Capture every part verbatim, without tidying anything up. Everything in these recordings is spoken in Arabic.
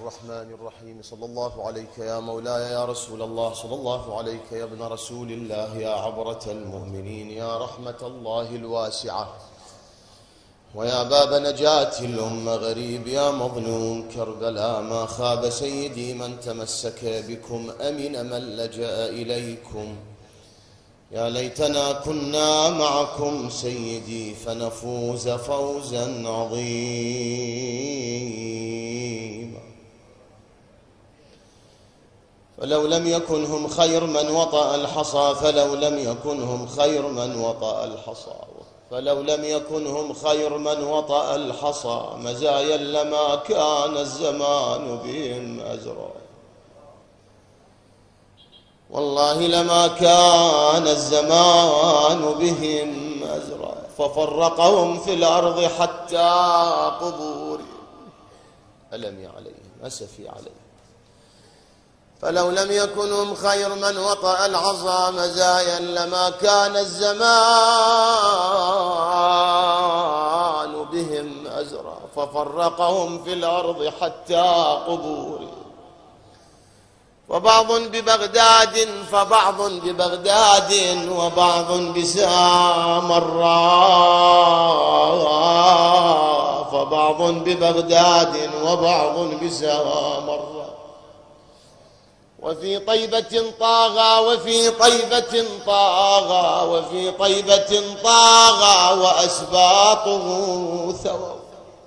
الرحمن الرحيم. صلى الله عليك يا مولاي يا رسول الله، صلى الله عليك يا ابن رسول الله، يا عبرة المؤمنين، يا رحمة الله الواسعة، ويا باب نجاة الأمة، غريب يا مظلوم كربلاء. ما خاب سيدي من تمسك بكم، أمن من لجأ إليكم. يا ليتنا كنا معكم سيدي فنفوز فوزا عظيما. فلو لم يكن هم خير من وطأ الحصى، فلو لم يكن هم خير من وطأ الحصى، فلو لم يكن هم خير من وطأ الحصى، مزايا لما كان الزمان بهم أزرا. والله لما كان الزمان بهم أزرا، ففرقهم في الأرض حتى قبور. ألمي عليهم أسفي عليهم. فلو لم يكن هم خير من وطأ العصا، مزايا لما كان الزمان بهم أزرا، ففرقهم في الأرض حتى قبور. وبعض ببغداد فبعض ببغداد، وبعض بسامراء، فبعض ببغداد وبعض بسامراء. وفي طيبة طاغى وفي طيبة طاغى وفي طيبة طاغى وأسباطه ثووا.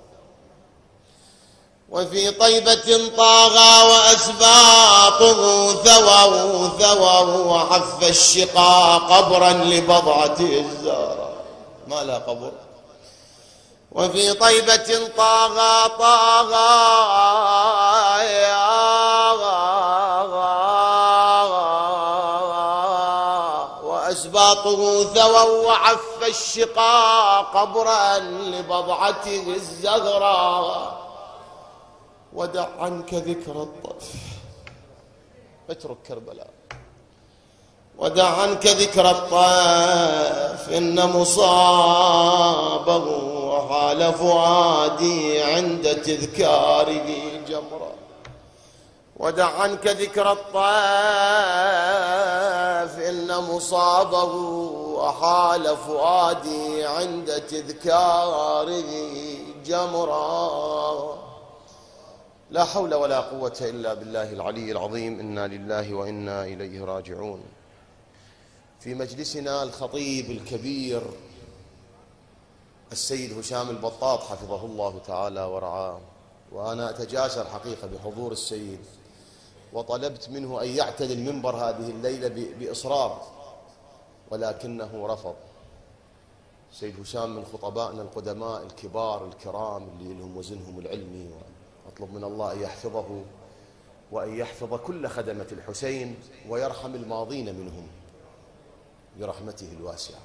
وفي طيبة طاغى وأسباطه ثووا ثووا، وحف الشقا قبرا لبضعته الزهراء. ما لا قبر. وفي طيبة طاغى طاغى وأسباطه ثووا، وحف الشقا قبرا لبضعته الزهراء. ودع عنك ذكر الطف، اترك كربلاء. ودع عنك ذكر الطف، إن مصابه وحال فؤادي عند تذكاره جمرا. ودع عنك ذكر الطف، إن مصابه وحال فؤادي عند تذكاره جمرا. لا حول ولا قوة إلا بالله العلي العظيم. إنا لله وإنا إليه راجعون. في مجلسنا الخطيب الكبير السيد هشام البطاط حفظه الله تعالى ورعاه، وأنا أتجاسر حقيقة بحضور السيد، وطلبت منه أن يعتلي المنبر هذه الليلة بإصرار، ولكنه رفض. السيد هشام من خطبائنا القدماء الكبار الكرام اللي لهم وزنهم العلمي، أطلب من الله أن يحفظه وأن يحفظ كل خدمة الحسين، ويرحم الماضين منهم برحمته الواسعة.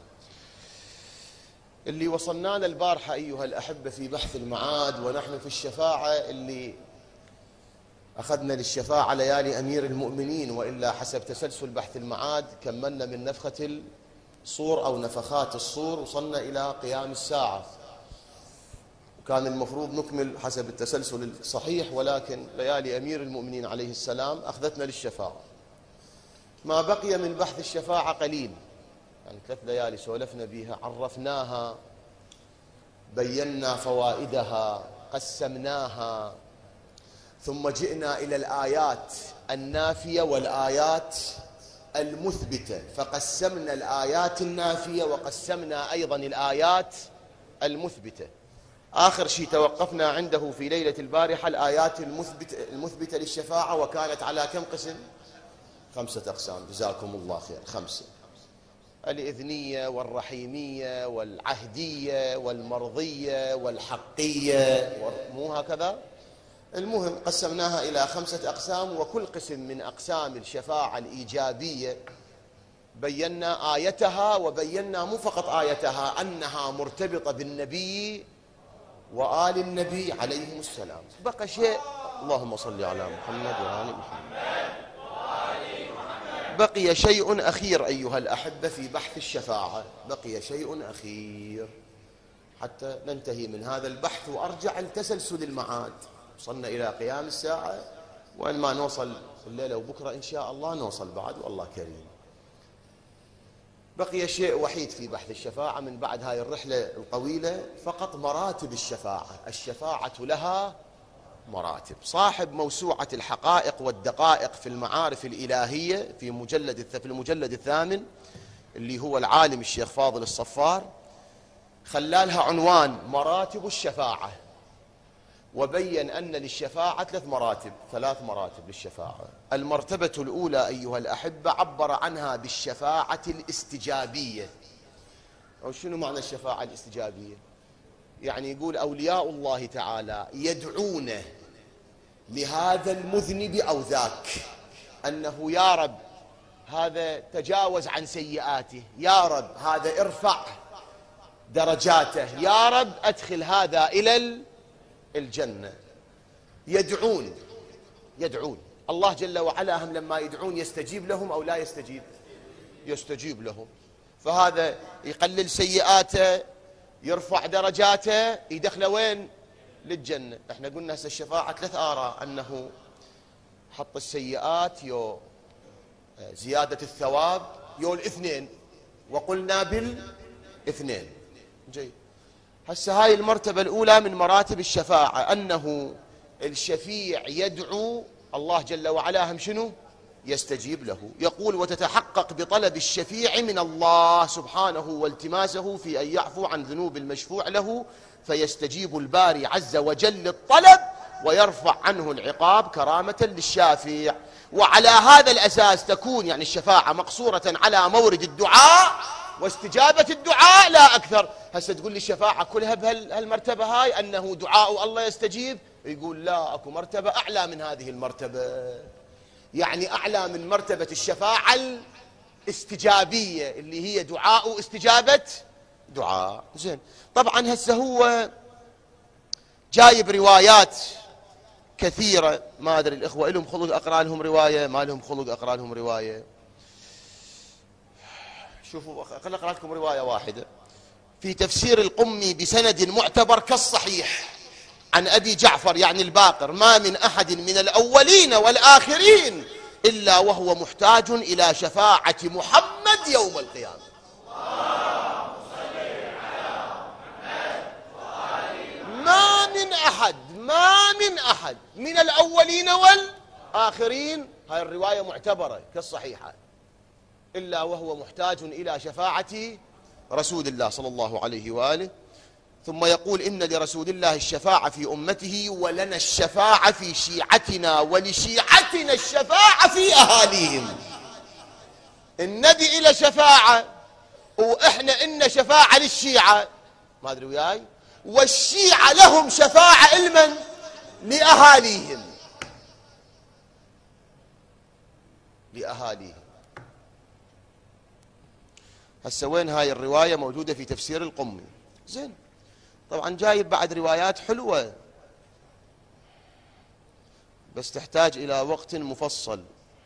اللي وصلنا البارحة أيها الأحبة في بحث المعاد، ونحن في الشفاعة اللي أخذنا للشفاعة ليالي أمير المؤمنين، وإلا حسب تسلسل بحث المعاد كملنا من نفخة الصور أو نفخات الصور، وصلنا إلى قيام الساعة. كان المفروض نكمل حسب التسلسل الصحيح، ولكن ليالي أمير المؤمنين عليه السلام أخذتنا للشفاعة. ما بقي من بحث الشفاعة قليل، يعني ثلاث ليالي سولفنا بها، عرفناها، بينا فوائدها، قسمناها، ثم جئنا إلى الآيات النافية والآيات المثبتة، فقسمنا الآيات النافية وقسمنا أيضا الآيات المثبتة. آخر شيء توقفنا عنده في ليلة البارحة الآيات المثبتة, المثبتة للشفاعة، وكانت على كم قسم؟ خمسة أقسام، جزاكم الله خير. خمسة: الإذنية والرحيمية والعهدية والمرضية والحقية، مو هكذا؟ المهم قسمناها إلى خمسة أقسام، وكل قسم من أقسام الشفاعة الإيجابية بينا آيتها، وبينا مو فقط آيتها، أنها مرتبطة بالنبي وآل النبي عليهم السلام. بقى شيء، اللهم صل على محمد وآل محمد. بقي شيء أخير أيها الأحبة في بحث الشفاعة، بقي شيء أخير حتى ننتهي من هذا البحث وأرجع لتسلسل المعاد. وصلنا إلى قيام الساعة، وإن ما نوصل الليلة وبكرة إن شاء الله نوصل بعد، والله كريم. بقي شيء وحيد في بحث الشفاعة من بعد هاي الرحلة الطويلة، فقط مراتب الشفاعة. الشفاعة لها مراتب. صاحب موسوعة الحقائق والدقائق في المعارف الإلهية في مجلد في المجلد الثامن، اللي هو العالم الشيخ فاضل الصفار، خلالها عنوان مراتب الشفاعة، وبين أن للشفاعة ثلاث مراتب ثلاث مراتب للشفاعة. المرتبة الأولى أيها الأحبة عبر عنها بالشفاعة الاستجابية. أو شنو معنى الشفاعة الاستجابية؟ يعني يقول أولياء الله تعالى يدعونه لهذا المذنب أو ذاك أنه يا رب هذا تجاوز عن سيئاته، يا رب هذا ارفع درجاته، يا رب أدخل هذا إلى الجنة. يدعون يدعون الله جل وعلا، هم لما يدعون يستجيب لهم أو لا يستجيب؟ يستجيب لهم. فهذا يقلل سيئاته، يرفع درجاته، يدخله وين؟ للجنة. احنا قلنا هسه الشفاعة ثلاث آراء، أنه حط السيئات يو زيادة الثواب يو الاثنين، وقلنا بالاثنين. جيد. هسه هاي المرتبة الأولى من مراتب الشفاعة، أنه الشفيع يدعو الله جل وعلا هم شنو؟ يستجيب له. يقول وتتحقق بطلب الشفيع من الله سبحانه والتماسه في أن يعفو عن ذنوب المشفوع له، فيستجيب الباري عز وجل الطلب ويرفع عنه العقاب كرامة للشافع. وعلى هذا الأساس تكون يعني الشفاعة مقصورة على مورد الدعاء واستجابة الدعاء لا أكثر. هسه تقول لي الشفاعة كلها بهالمرتبة هاي، أنه دعاء الله يستجيب؟ يقول لا، أكو مرتبة أعلى من هذه المرتبة، يعني أعلى من مرتبة الشفاعة الاستجابية اللي هي دعاء استجابة دعاء. زين. طبعا هسه هو جايب روايات كثيرة، ما أدري الإخوة لهم خلق أقرأ لهم رواية، ما لهم خلق أقرأ لهم رواية. شوفوا خليني أقرأ لكم رواية واحدة في تفسير القمي بسند معتبر كالصحيح عن أبي جعفر يعني الباقر: ما من أحد من الأولين والآخرين إلا وهو محتاج إلى شفاعة محمد يوم القيامة. ما من أحد ما من أحد من الأولين والآخرين، هاي الرواية معتبرة كالصحيحة، إلا وهو محتاج إلى شفاعة رسول الله صلى الله عليه وآله. ثم يقول إن لرسول الله الشفاعة في أمته، ولنا الشفاعة في شيعتنا، ولشيعتنا الشفاعة في أهاليهم. النبي إلى شفاعة، وإحنا إن شفاعة للشيعة، ما أدري وياي، والشيعة لهم شفاعة لمن؟ لأهاليهم لأهاليهم. هسه وين هاي الرواية؟ موجودة في تفسير القمي. زين. طبعا جايب بعد روايات حلوة بس تحتاج إلى وقت مفصل.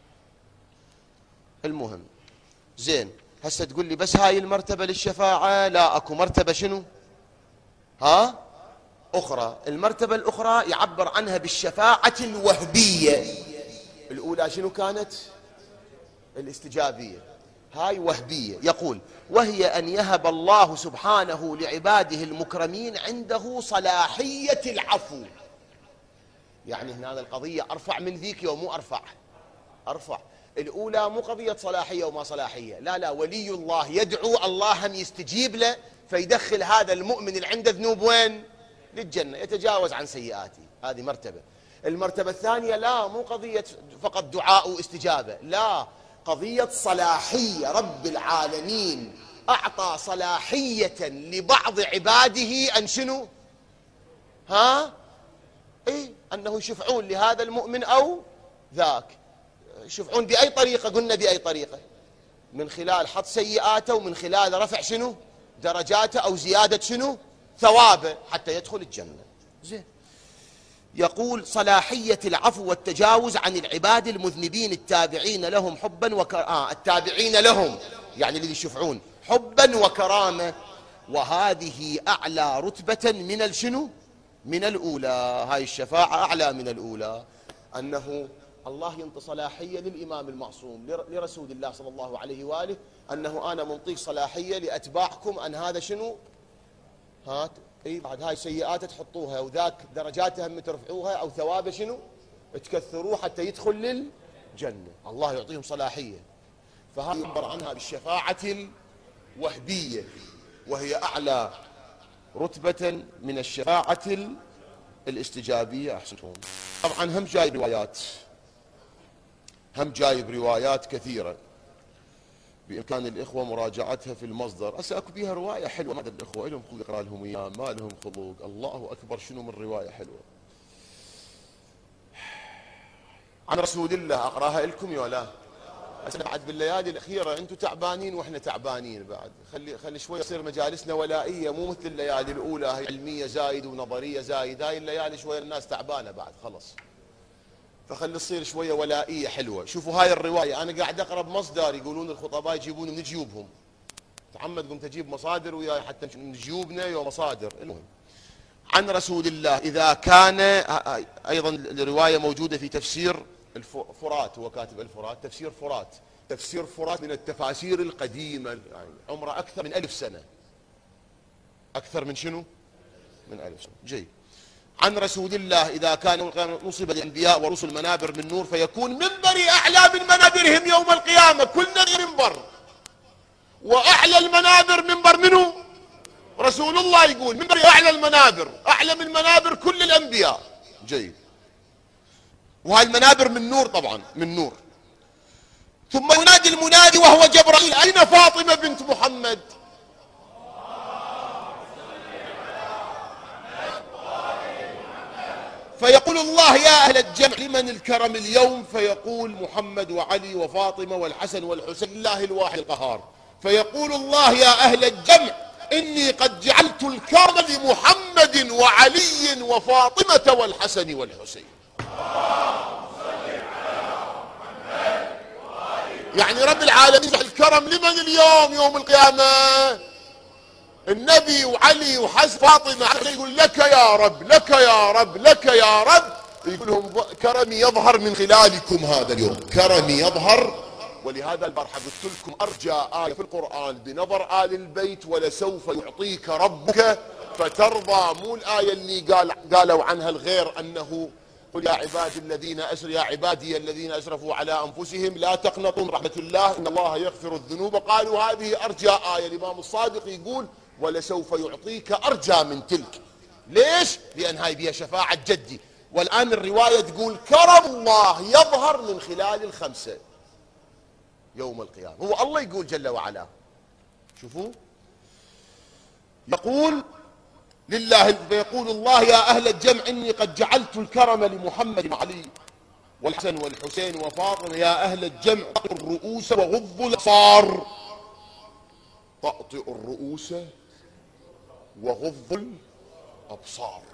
المهم زين. هسه تقول لي بس هاي المرتبة للشفاعة؟ لا، أكو مرتبة شنو؟ ها؟ أخرى. المرتبة الأخرى يعبر عنها بالشفاعة الوهبية. الأولى شنو كانت؟ الاستجابية. هاي وهبية. يقول وهي أن يهب الله سبحانه لعباده المكرمين عنده صلاحية العفو. يعني هنا القضية أرفع من ذيك يوم مو أرفع أرفع الأولى مو قضية صلاحية وما صلاحية، لا لا، ولي الله يدعو الله هم يستجيب له، فيدخل هذا المؤمن اللي عنده ذنوب وين؟ للجنة، يتجاوز عن سيئاته. هذه مرتبة. المرتبة الثانية لا، مو قضية فقط دعاء واستجابة، لا، قضية صلاحية. رب العالمين أعطى صلاحية لبعض عباده أن شنو؟ ها؟ إيه؟ أنه يشفعون لهذا المؤمن أو ذاك. يشفعون بأي طريقة؟ قلنا بأي طريقة؟ من خلال حط سيئاته، ومن خلال رفع شنو؟ درجاته، أو زيادة شنو؟ ثوابه، حتى يدخل الجنة. زين. يقول صلاحية العفو والتجاوز عن العباد المذنبين التابعين لهم حبا وكرامة. آه التابعين لهم يعني اللي يشفعون حبا وكرامة. وهذه أعلى رتبة من الشنو؟ من الأولى. هاي الشفاعة أعلى من الأولى، أنه الله ينطي صلاحية للإمام المعصوم لرسول الله صلى الله عليه وآله، أنه أنا منطيك صلاحية لأتباعكم أن هذا شنو هات اي بعد هاي سيئات تحطوها، وذاك درجاتها هم ترفعوها، او ثوابه شنو تكثروه حتى يدخل للجنه. الله يعطيهم صلاحيه، فهذا يعبر عنها بالشفاعه الوهبيه، وهي اعلى رتبه من الشفاعه الاستجابيه. احسنتم. طبعا هم جايب روايات، هم جايب روايات كثيره بإمكان الإخوة مراجعتها في المصدر. هسه أكو بيها رواية حلوة، ماذا الإخوة لهم خلق يقرأ لهم إياه، ما لهم خلق. الله أكبر، شنو من رواية حلوة عن رسول الله. أقراها لكم يا لا؟ هسه بعد بالليالي الأخيرة أنتم تعبانين وإحنا تعبانين بعد، خلي خلي شوي يصير مجالسنا ولائية، مو مثل الليالي الأولى هي علمية زايد ونظرية زايد. هاي الليالي شوي الناس تعبانة بعد خلص، فخلي تصير شويه ولائيه حلوه. شوفوا هاي الروايه، انا قاعد اقرا بمصدر، يقولون الخطباء يجيبون من جيوبهم، تعمد قمت اجيب مصادر وياي حتى من جيوبنا ومصادر. المهم عن رسول الله اذا كان، ايضا الروايه موجوده في تفسير الفرات، هو كاتب الفرات، تفسير فرات، تفسير فرات من التفاسير القديمه، يعني عمره اكثر من ألف سنه، اكثر من شنو؟ من ألف سنه. جيد. عن رسول الله إذا كان نصب للأنبياء ورسل منابر من نور، فيكون منبري أعلى من منابرهم يوم القيامة. كل نبي منبر، وأعلى المنابر منبر منه رسول الله، يقول منبري أعلى المنابر، أعلى من منابر كل الأنبياء. جيد. وهاي المنابر من نور، طبعا من نور. ثم ينادي المنادي وهو جبرائيل: أين فاطمة بنت محمد؟ فيقول الله: يا أهل الجمع لمن الكرم اليوم؟ فيقول: محمد وعلي وفاطمة والحسن والحسين، الله الواحد القهار. فيقول الله: يا أهل الجمع إني قد جعلت الكرم لمحمد وعلي وفاطمة والحسن والحسين. يعني رب العالمين الكرم لمن اليوم يوم القيامة؟ النبي وعلي وحسن فاطمة. يقول: لك يا رب، لك يا رب، لك يا رب. يقول لهم: كرمي يظهر من خلالكم هذا اليوم، كرمي يظهر. ولهذا البارحة قلت لكم أرجى آية في القرآن بنظر آل البيت: ولسوف يعطيك ربك فترضى. مو الآية اللي قال قالوا عنها الغير أنه قل يا عبادي الذين أسر يا عبادي الذين أسرفوا على أنفسهم لا تقنطوا من رحمة الله إن الله يغفر الذنوب. قالوا هذه أرجى آية. الإمام الصادق يقول: ولسوف يعطيك أرجى من تلك. ليش؟ لأن هاي بها شفاعة جدي. والآن الرواية تقول: كرم الله يظهر من خلال الخمسة يوم القيامة. هو الله يقول جل وعلا، شوفوا، يقول لله، فيقول الله: يا أهل الجمع إني قد جعلت الكرم لمحمد وعلي والحسن والحسين وفاطمة. يا أهل الجمع طأطئوا الرؤوس وغضوا الأبصار. طأطئوا الرؤوس وغضوا الأبصار.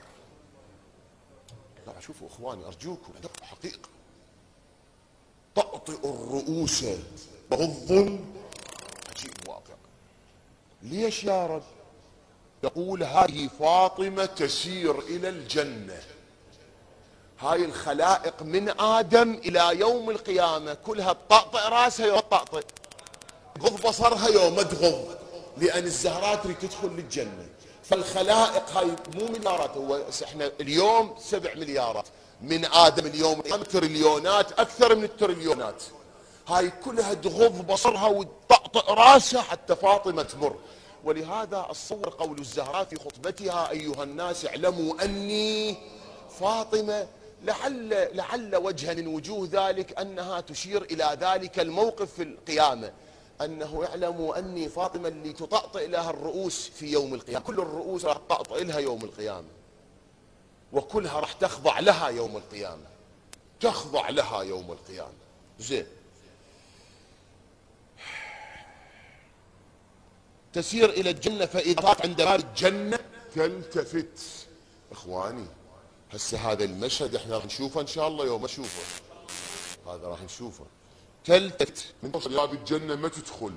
لا شوفوا إخواني أرجوكم حقيقة، طأطئوا الرؤوس وغضوا، عجيب واقع. ليش يا رب؟ يقول: هذه فاطمة تسير إلى الجنة. هاي الخلائق من آدم إلى يوم القيامة كلها تطأطئ راسها يوم تطأطئ، تغض بصرها يوم تغض، لأن الزهراء تريد تدخل للجنة. فالخلائق هاي مو مليارات، هو احنا اليوم سبع مليارات، من آدم اليوم تريليونات، أكثر من التريليونات. هاي كلها تغض بصرها وتطأطئ راسها حتى فاطمة تمر. ولهذا أتصور قول الزهراء في خطبتها: أيها الناس اعلموا أني فاطمة. لعل لعل وجها من وجوه ذلك أنها تشير إلى ذلك الموقف في القيامة، أنه اعلموا أني فاطمة اللي تطأطئ لها الرؤوس في يوم القيامة. كل الرؤوس راح تطأطئ لها يوم القيامة، وكلها راح تخضع لها يوم القيامة، تخضع لها يوم القيامة. زين. تسير إلى الجنة، فإذا طافت عند باب الجنة تلتفت. إخواني هسه هذا المشهد احنا راح نشوفه إن شاء الله، يوم نشوفه هذا راح نشوفه. تلتفت من توصل باب الجنة ما تدخل،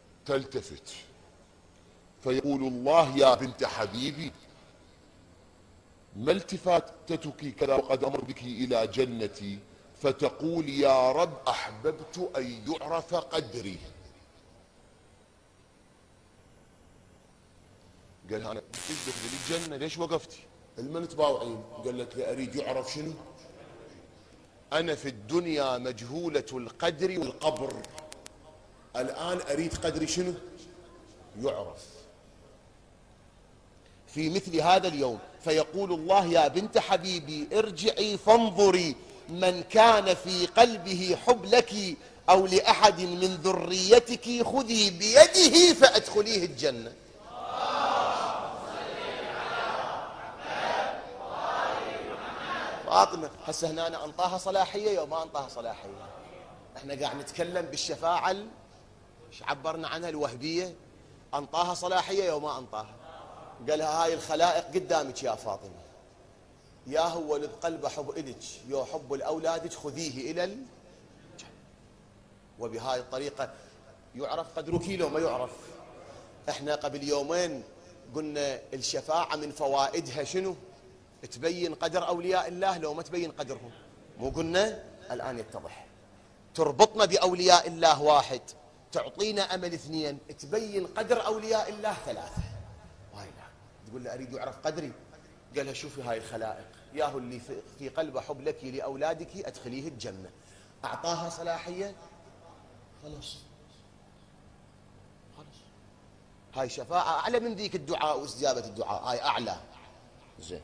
تلتفت فيقول الله: يا بنت حبيبي ما التفاتتك كذا وقد أمر بك إلى جنتي فتقول يا رب أحببت أن يعرف قدري؟ قال أنا تدخل الجنة ليش وقفتي؟ المن تباوعين؟ قال لك لأريد يعرف شنو؟ أنا في الدنيا مجهولة القدر والقبر، الآن أريد قدري شنو؟ يعرف. في مثل هذا اليوم فيقول الله يا بنت حبيبي ارجعي فانظري من كان في قلبه حب لك أو لأحد من ذريتك خذي بيده فأدخليه الجنة. فاطمة هسه هنا أنا أنطاها صلاحية يوم ما أنطاها صلاحية؟ احنا قاعد نتكلم بالشفاعة ايش عبرنا عنها الوهبية، أنطاها صلاحية يوم ما أنطاها؟ قالها هاي الخلائق قدامك يا فاطمة، يا هو ولد قلب حب إلك يا حب لأولادك خذيه إلى الجنة. وبهاي الطريقة يعرف قدرك لو ما يعرف. احنا قبل يومين قلنا الشفاعة من فوائدها شنو؟ تبين قدر أولياء الله لو ما تبين قدرهم، مو قلنا؟ الآن يتضح. تربطنا بأولياء الله واحد، تعطينا أمل اثنين، تبين قدر أولياء الله ثلاثة. هاي لا تقول له أريد يعرف قدري، قالها شوفي هاي الخلائق ياهو اللي في قلبه حب لك لأولادك أدخليه الجنة. أعطاها صلاحية خلاص خلاص. هاي شفاعة أعلى من ذيك الدعاء واستجابة الدعاء، هاي أعلى. زين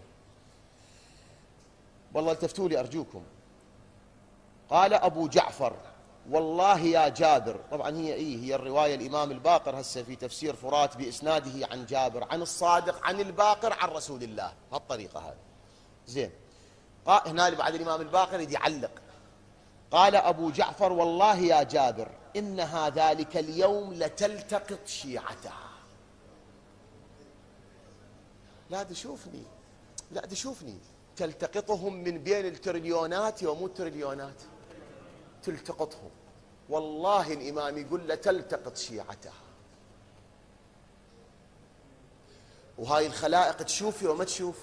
والله التفتوا لي أرجوكم. قال أبو جعفر والله يا جابر، طبعا هي إيه هي الرواية الإمام الباقر هسه في تفسير فرات بإسناده عن جابر عن الصادق عن الباقر عن رسول الله هالطريقة هذه. زين هنا بعد الإمام الباقر يدي يعلق. قال أبو جعفر والله يا جابر إنها ذلك اليوم لتلتقط شيعتها. لا تشوفني لا تشوفني تلتقطهم من بين التريليونات ومو التريليونات، تلتقطهم. والله الإمام يقول له تلتقط شيعتها. وهاي الخلائق تشوفي وما تشوف.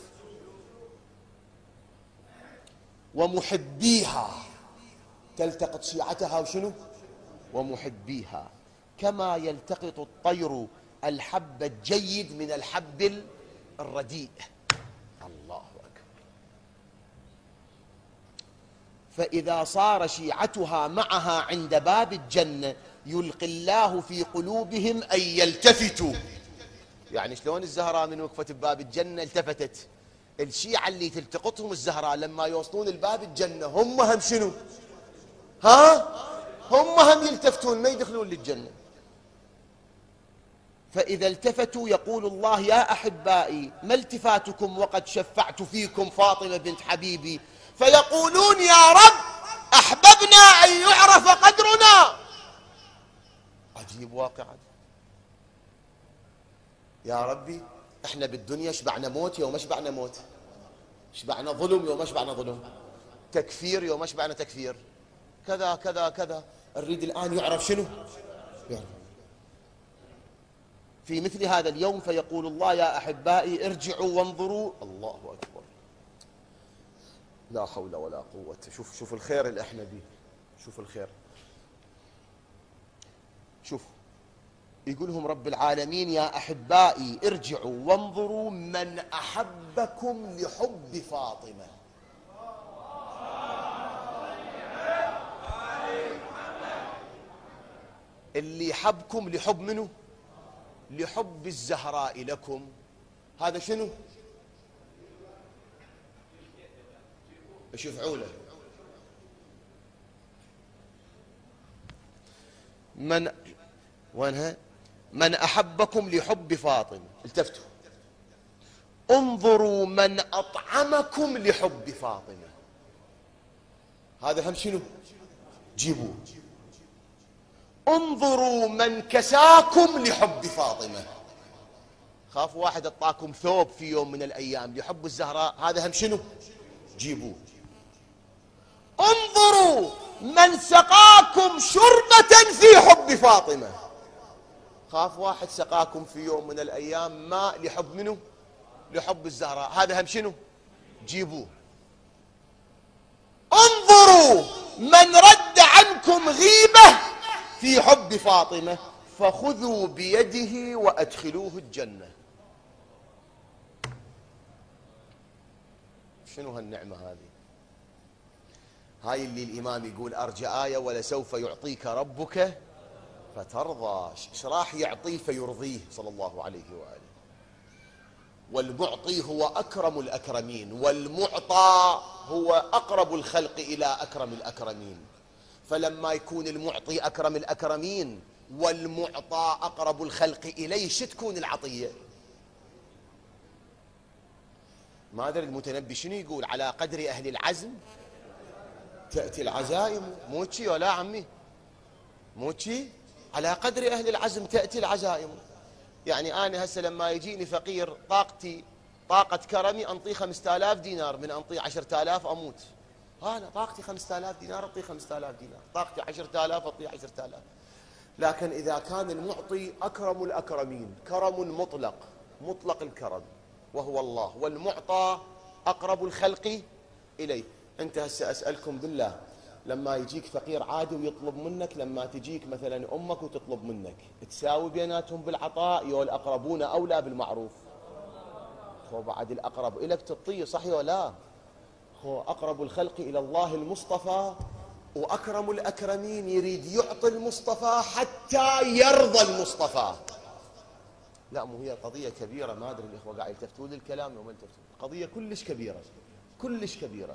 ومحبيها تلتقط شيعتها وشنو؟ ومحبيها كما يلتقط الطير الحب الجيد من الحب الرديء. الله أكبر. فإذا صار شيعتها معها عند باب الجنة يلقي الله في قلوبهم أن يلتفتوا. يعني شلون الزهراء من وقفت بباب الجنة التفتت، الشيعة اللي تلتقطهم الزهراء لما يوصلون الباب الجنة هم هم شنو؟ ها؟ هم هم يلتفتون ما يدخلون للجنة. فإذا التفتوا يقول الله يا أحبائي ما التفاتكم وقد شفعت فيكم فاطمة بنت حبيبي، فيقولون يا رب أحببنا أن يعرف قدرنا. عجيب واقعا. يا ربي احنا بالدنيا شبعنا موت يوم شبعنا موت، شبعنا ظلم يوم شبعنا ظلم، تكفير يوم شبعنا تكفير، كذا كذا كذا. نريد الآن يعرف شنو؟ يعرف. في مثل هذا اليوم فيقول الله يا أحبائي ارجعوا وانظروا. الله أكبر. لا حول ولا قوة. شوف شوف الخير اللي احنا بيه، شوف الخير. شوف يقولهم رب العالمين يا أحبائي ارجعوا وانظروا من أحبكم لحب فاطمة. اللي حبكم لحب منه؟ لحب الزهراء لكم. هذا شنو؟ شوف عوله. من وينها؟ من أحبكم لحب فاطمة. التفتوا انظروا من أطعمكم لحب فاطمة. هذا هم شنو؟ جيبوه. انظروا من كساكم لحب فاطمة. خاف واحد اعطاكم ثوب في يوم من الأيام لحب الزهراء، هذا هم شنو؟ جيبوه. انظروا من سقاكم شربة في حب فاطمة. خاف واحد سقاكم في يوم من الأيام ماء لحب منه؟ لحب الزهراء، هذا هم شنو؟ جيبوه. انظروا من رد عنكم غيبة في حب فاطمة فخذوا بيده وأدخلوه الجنة. شنو هالنعمة هذه؟ هاي اللي الإمام يقول أرجى آية ولسوف يعطيك ربك فترضى. ايش راح يعطيه فيرضيه صلى الله عليه وآله. والمعطي هو أكرم الأكرمين، والمعطى هو أقرب الخلق إلى أكرم الأكرمين. فلما يكون المعطي أكرم الأكرمين والمعطى أقرب الخلق إليه، شو تكون العطية؟ ما أدري المتنبي شنو يقول؟ على قدر أهل العزم تأتي العزائم. مو شي ولا عمي؟ مو شي؟ على قدر أهل العزم تأتي العزائم. يعني أنا هسه لما يجيني فقير طاقتي طاقة كرمي أنطيه خمسة آلاف دينار، من أنطيه عشرة آلاف أموت. أنا طاقتي خمسة آلاف دينار أعطيه خمسة آلاف دينار، طاقتي عشرة آلاف أعطيه عشرة آلاف. لكن إذا كان المعطي أكرم الأكرمين، كرم مطلق مطلق الكرم وهو الله، والمعطى أقرب الخلق إليه. أنت هسه أسألكم بالله، لما يجيك فقير عادي ويطلب منك، لما تجيك مثلا أمك وتطلب منك، تساوي بيناتهم بالعطاء يو الأقربون أولى بالمعروف؟ خو بعد الأقرب إلك تعطيه، صحيح ولا لا؟ خو أقرب الخلق إلى الله المصطفى، وأكرم الأكرمين يريد يعطي المصطفى حتى يرضى المصطفى. لا مو هي قضية كبيرة، ما أدري الإخوة قاعد يلتفتون للكلام وما يلتفتون. قضية كلش كبيرة كلش كبيرة.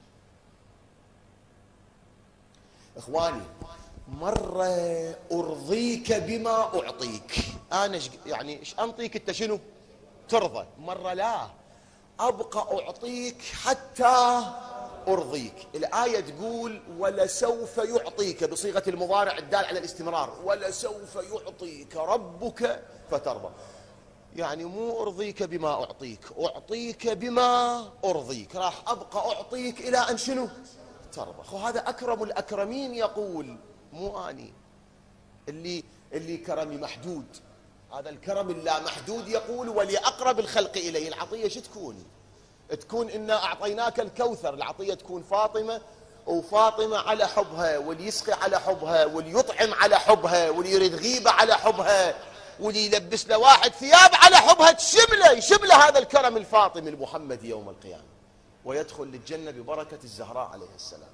إخواني، مرة أرضيك بما أعطيك، أنا يعني إيش أنطيك أنت شنو ترضى، مرة لا أبقى أعطيك حتى أرضيك. الآية تقول ولسوف يعطيك بصيغة المضارع الدال على الاستمرار، ولسوف يعطيك ربك فترضى. يعني مو أرضيك بما أعطيك، أعطيك بما أرضيك، راح أبقى أعطيك إلى أن شنو ترضى. خو هذا أكرم الأكرمين يقول، مو أني اللي اللي كرمي محدود. هذا الكرم اللا محدود يقول ولأقرب الخلق إليه. العطية شو تكون؟ تكون إنا أعطيناك الكوثر، العطية تكون فاطمة، وفاطمة على حبها، واللي يسقي على حبها، واللي يطعم على حبها، واللي يريد غيبة على حبها، واللي يلبس له واحد ثياب على حبها، تشمله يشمله هذا الكرم الفاطمي المحمدي يوم القيامة، ويدخل للجنة ببركة الزهراء عليه السلام.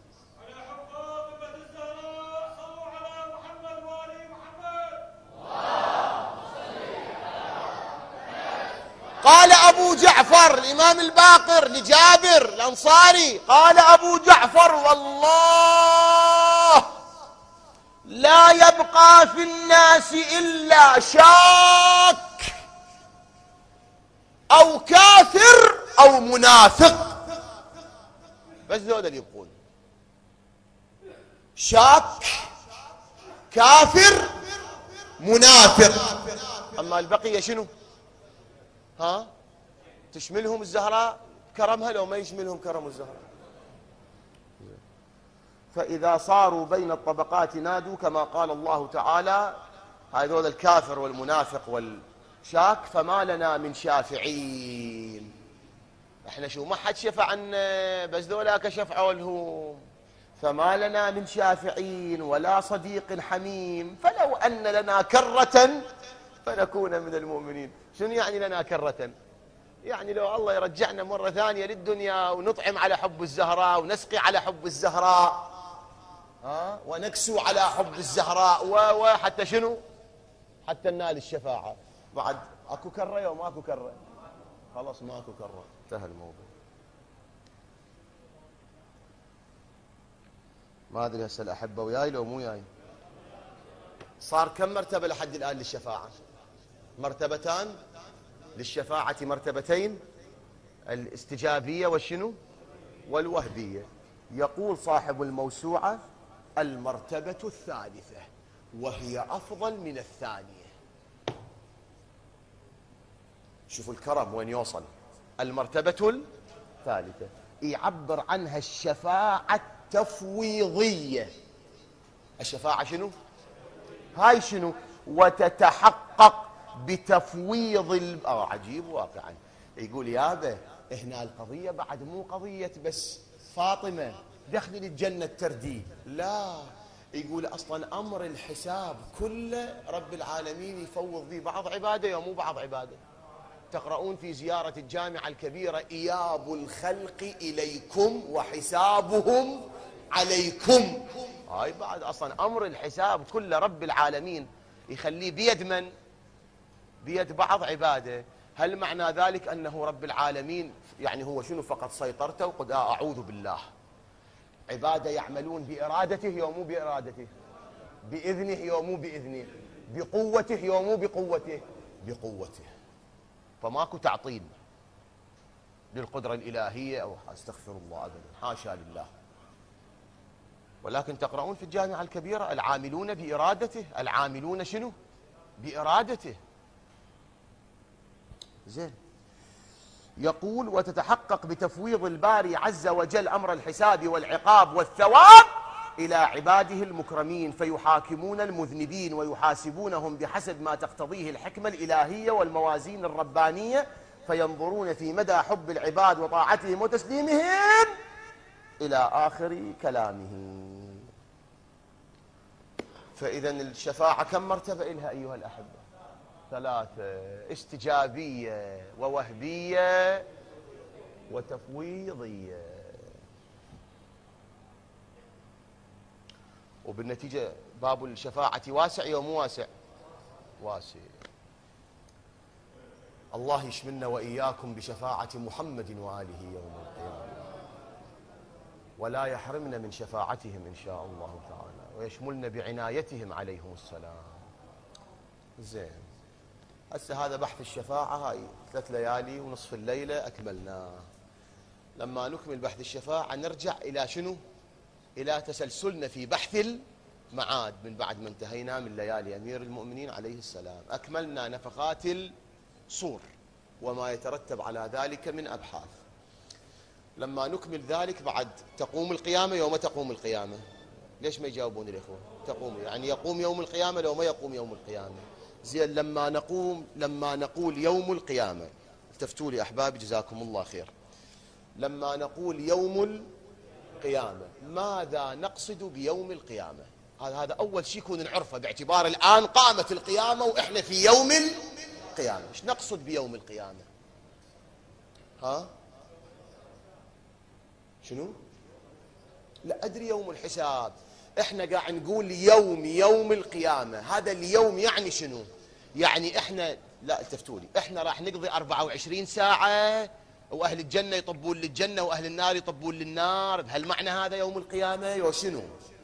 قال أبو جعفر الإمام الباقر لجابر الأنصاري، قال أبو جعفر والله لا يبقى في الناس إلا شاك أو كافر أو منافق، بس ذول اللي يبقون، شاك كافر منافق. أما البقية شنو؟ ها تشملهم الزهراء كرمها لو ما يشملهم كرم الزهراء. فإذا صاروا بين الطبقات نادوا كما قال الله تعالى، هذول الكافر والمنافق والشاك، فما لنا من شافعين. احنا شو ما حد شفع عنا، بس ذولاك شفعوا لهم. فما لنا من شافعين ولا صديق حميم، فلو أن لنا كرة فنكون من المؤمنين. شنو يعني لنا كرة؟ يعني لو الله يرجعنا مرة ثانية للدنيا ونطعم على حب الزهراء ونسقي على حب الزهراء، ها ونكسو على حب الزهراء، وحتى شنو؟ حتى ننال الشفاعة. بعد اكو كرة يوم ماكو كرة؟ خلاص ماكو كرة، انتهى الموضوع. ما ادري هسه الأحبة وياي لو مو وياي. صار كم مرتبة لحد الآن للشفاعة؟ مرتبتان للشفاعة، مرتبتين، الاستجابية والشنو والوهبية. يقول صاحب الموسوعة المرتبة الثالثة وهي أفضل من الثانية. شوفوا الكرم وين يوصل. المرتبة الثالثة يعبر عنها الشفاعة التفويضية. الشفاعة شنو؟ هاي شنو؟ وتتحقق بتفويض ال... آه عجيب واقعا. يقول يابا هنا القضية بعد مو قضية بس فاطمة دخلي للجنة الترديد، لا، يقول أصلا أمر الحساب كله رب العالمين يفوض به بعض عباده ومو بعض عباده. تقرؤون في زيارة الجامعة الكبيرة إياب الخلق إليكم وحسابهم عليكم. هاي بعد أصلا أمر الحساب كله رب العالمين يخليه بيد من؟ بيد بعض عباده. هل معنى ذلك أنه رب العالمين يعني هو شنو فقط سيطرته؟ وقد أعوذ بالله. عباده يعملون بإرادته ومو بإرادته، بإذنه ومو بإذنه، بقوته ومو بقوته، بقوته. فماكو تعطيل للقدرة الإلهية أو استغفر الله أبدا، حاشا لله. ولكن تقرؤون في الجامعة الكبيرة العاملون بإرادته، العاملون شنو؟ بإرادته. زين. يقول وتتحقق بتفويض الباري عز وجل أمر الحساب والعقاب والثواب إلى عباده المكرمين، فيحاكمون المذنبين ويحاسبونهم بحسب ما تقتضيه الحكمة الإلهية والموازين الربانية، فينظرون في مدى حب العباد وطاعتهم وتسليمهم إلى آخر كلامه. فإذا الشفاعة كم مرتبة إلها أيها الأحبة؟ ثلاثة: استجابية ووهبية وتفويضية. وبالنتيجة باب الشفاعة واسع ومو واسع؟ واسع. الله يشملنا وإياكم بشفاعة محمد وآله يوم القيامة، ولا يحرمنا من شفاعتهم إن شاء الله تعالى، ويشملنا بعنايتهم عليهم السلام. زين. هسه هذا بحث الشفاعة، هاي ثلاث ليالي ونصف الليلة أكملناه. لما نكمل بحث الشفاعة نرجع إلى شنو؟ إلى تسلسلنا في بحث المعاد من بعد ما انتهينا من ليالي أمير المؤمنين عليه السلام. أكملنا نفخات الصور وما يترتب على ذلك من أبحاث. لما نكمل ذلك بعد تقوم القيامة. يوم تقوم القيامة؟ ليش ما يجاوبون الإخوة؟ تقوم يعني يقوم يوم القيامة لو ما يقوم يوم القيامة؟ زين. لما نقوم لما نقول يوم القيامة، التفتوا لي أحبابي جزاكم الله خير، لما نقول يوم القيامة ماذا نقصد بيوم القيامة؟ هذا هذا أول شيء يكون نعرفه، باعتبار الآن قامت القيامة وإحنا في يوم القيامة. إيش نقصد بيوم القيامة؟ ها؟ شنو؟ لا أدري. يوم الحساب. إحنا قاعد نقول يوم يوم القيامة. هذا اليوم يعني شنو؟ يعني إحنا لا التفتوا لي، إحنا راح نقضي أربعة وعشرين ساعة وأهل الجنة يطبون للجنة وأهل النار يطبون للنار، بهالمعنى هذا يوم القيامة يو شنو؟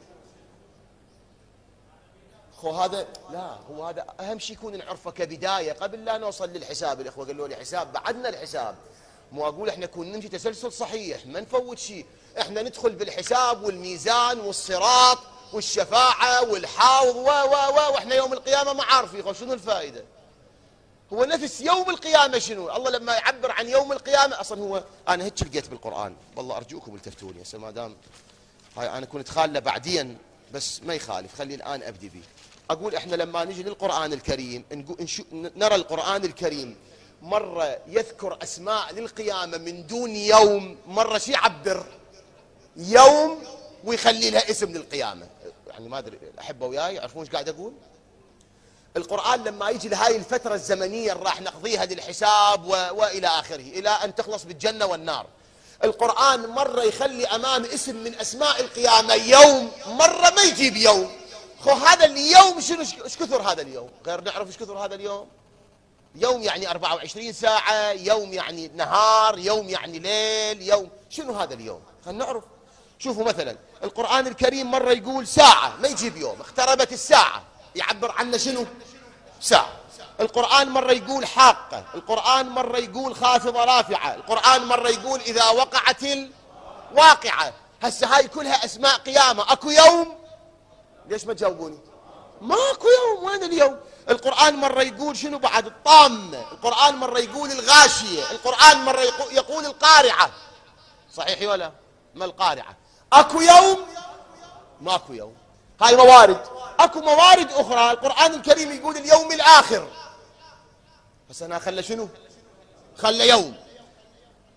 خو هذا لا، هو هذا أهم شيء يكون نعرفه كبداية قبل لا نوصل للحساب. الإخوة قالوا لي حساب، بعدنا الحساب. مو أقول إحنا نكون نمشي تسلسل صحيح ما نفوت شيء. إحنا ندخل بالحساب والميزان والصراط والشفاعة والحوض و و و وإحنا يوم القيامة ما عارفين شنو الفائدة. هو نفس يوم القيامة شنو؟ الله لما يعبر عن يوم القيامة أصلا هو أنا هيك لقيت بالقرآن، والله أرجوكم التفتوني هسه ما دام هاي أنا كنت خالة بعدين بس ما يخالف، خلي الآن أبدي به. أقول إحنا لما نجي للقرآن الكريم نرى القرآن الكريم مرة يذكر أسماء للقيامة من دون يوم، مرة شي يعبر يوم ويخلي لها اسم للقيامة. يعني ما أدري أحبه وياي يعرفون ايش قاعد أقول؟ القرآن لما يجي لهاي الفترة الزمنية راح نقضيها للحساب و... وإلى آخره إلى أن تخلص بالجنة والنار، القرآن مرة يخلي أمام اسم من أسماء القيامة يوم، مرة ما يجيب يوم. خو هذا اليوم شنو؟ ايش كثر هذا اليوم؟ غير نعرف ايش كثر هذا اليوم؟ يوم يعني أربعة وعشرين ساعة، يوم يعني نهار، يوم يعني ليل، يوم شنو هذا اليوم؟ خلينا نعرف. شوفوا مثلا القرآن الكريم مرة يقول ساعة ما يجيب يوم، اقتربت الساعة يعبر عنه شنو؟ ساعة. القرآن مرة يقول حاقة، القرآن مرة يقول خافضة رافعة، القرآن مرة يقول إذا وقعت الواقعة. هسه هاي كلها أسماء قيامة. أكو يوم؟ ليش ما تجاوبوني؟ ماكو يوم. وين اليوم؟ القرآن مرة يقول شنو بعد؟ الطامة، القرآن مرة يقول الغاشية، القرآن مرة يقول القارعة. صحيح ولا؟ ما القارعة؟ أكو يوم؟ ماكو يوم. هاي موارد. أكو موارد أخرى القرآن الكريم يقول اليوم الآخر، بس أنا خلى شنو؟ خلى يوم.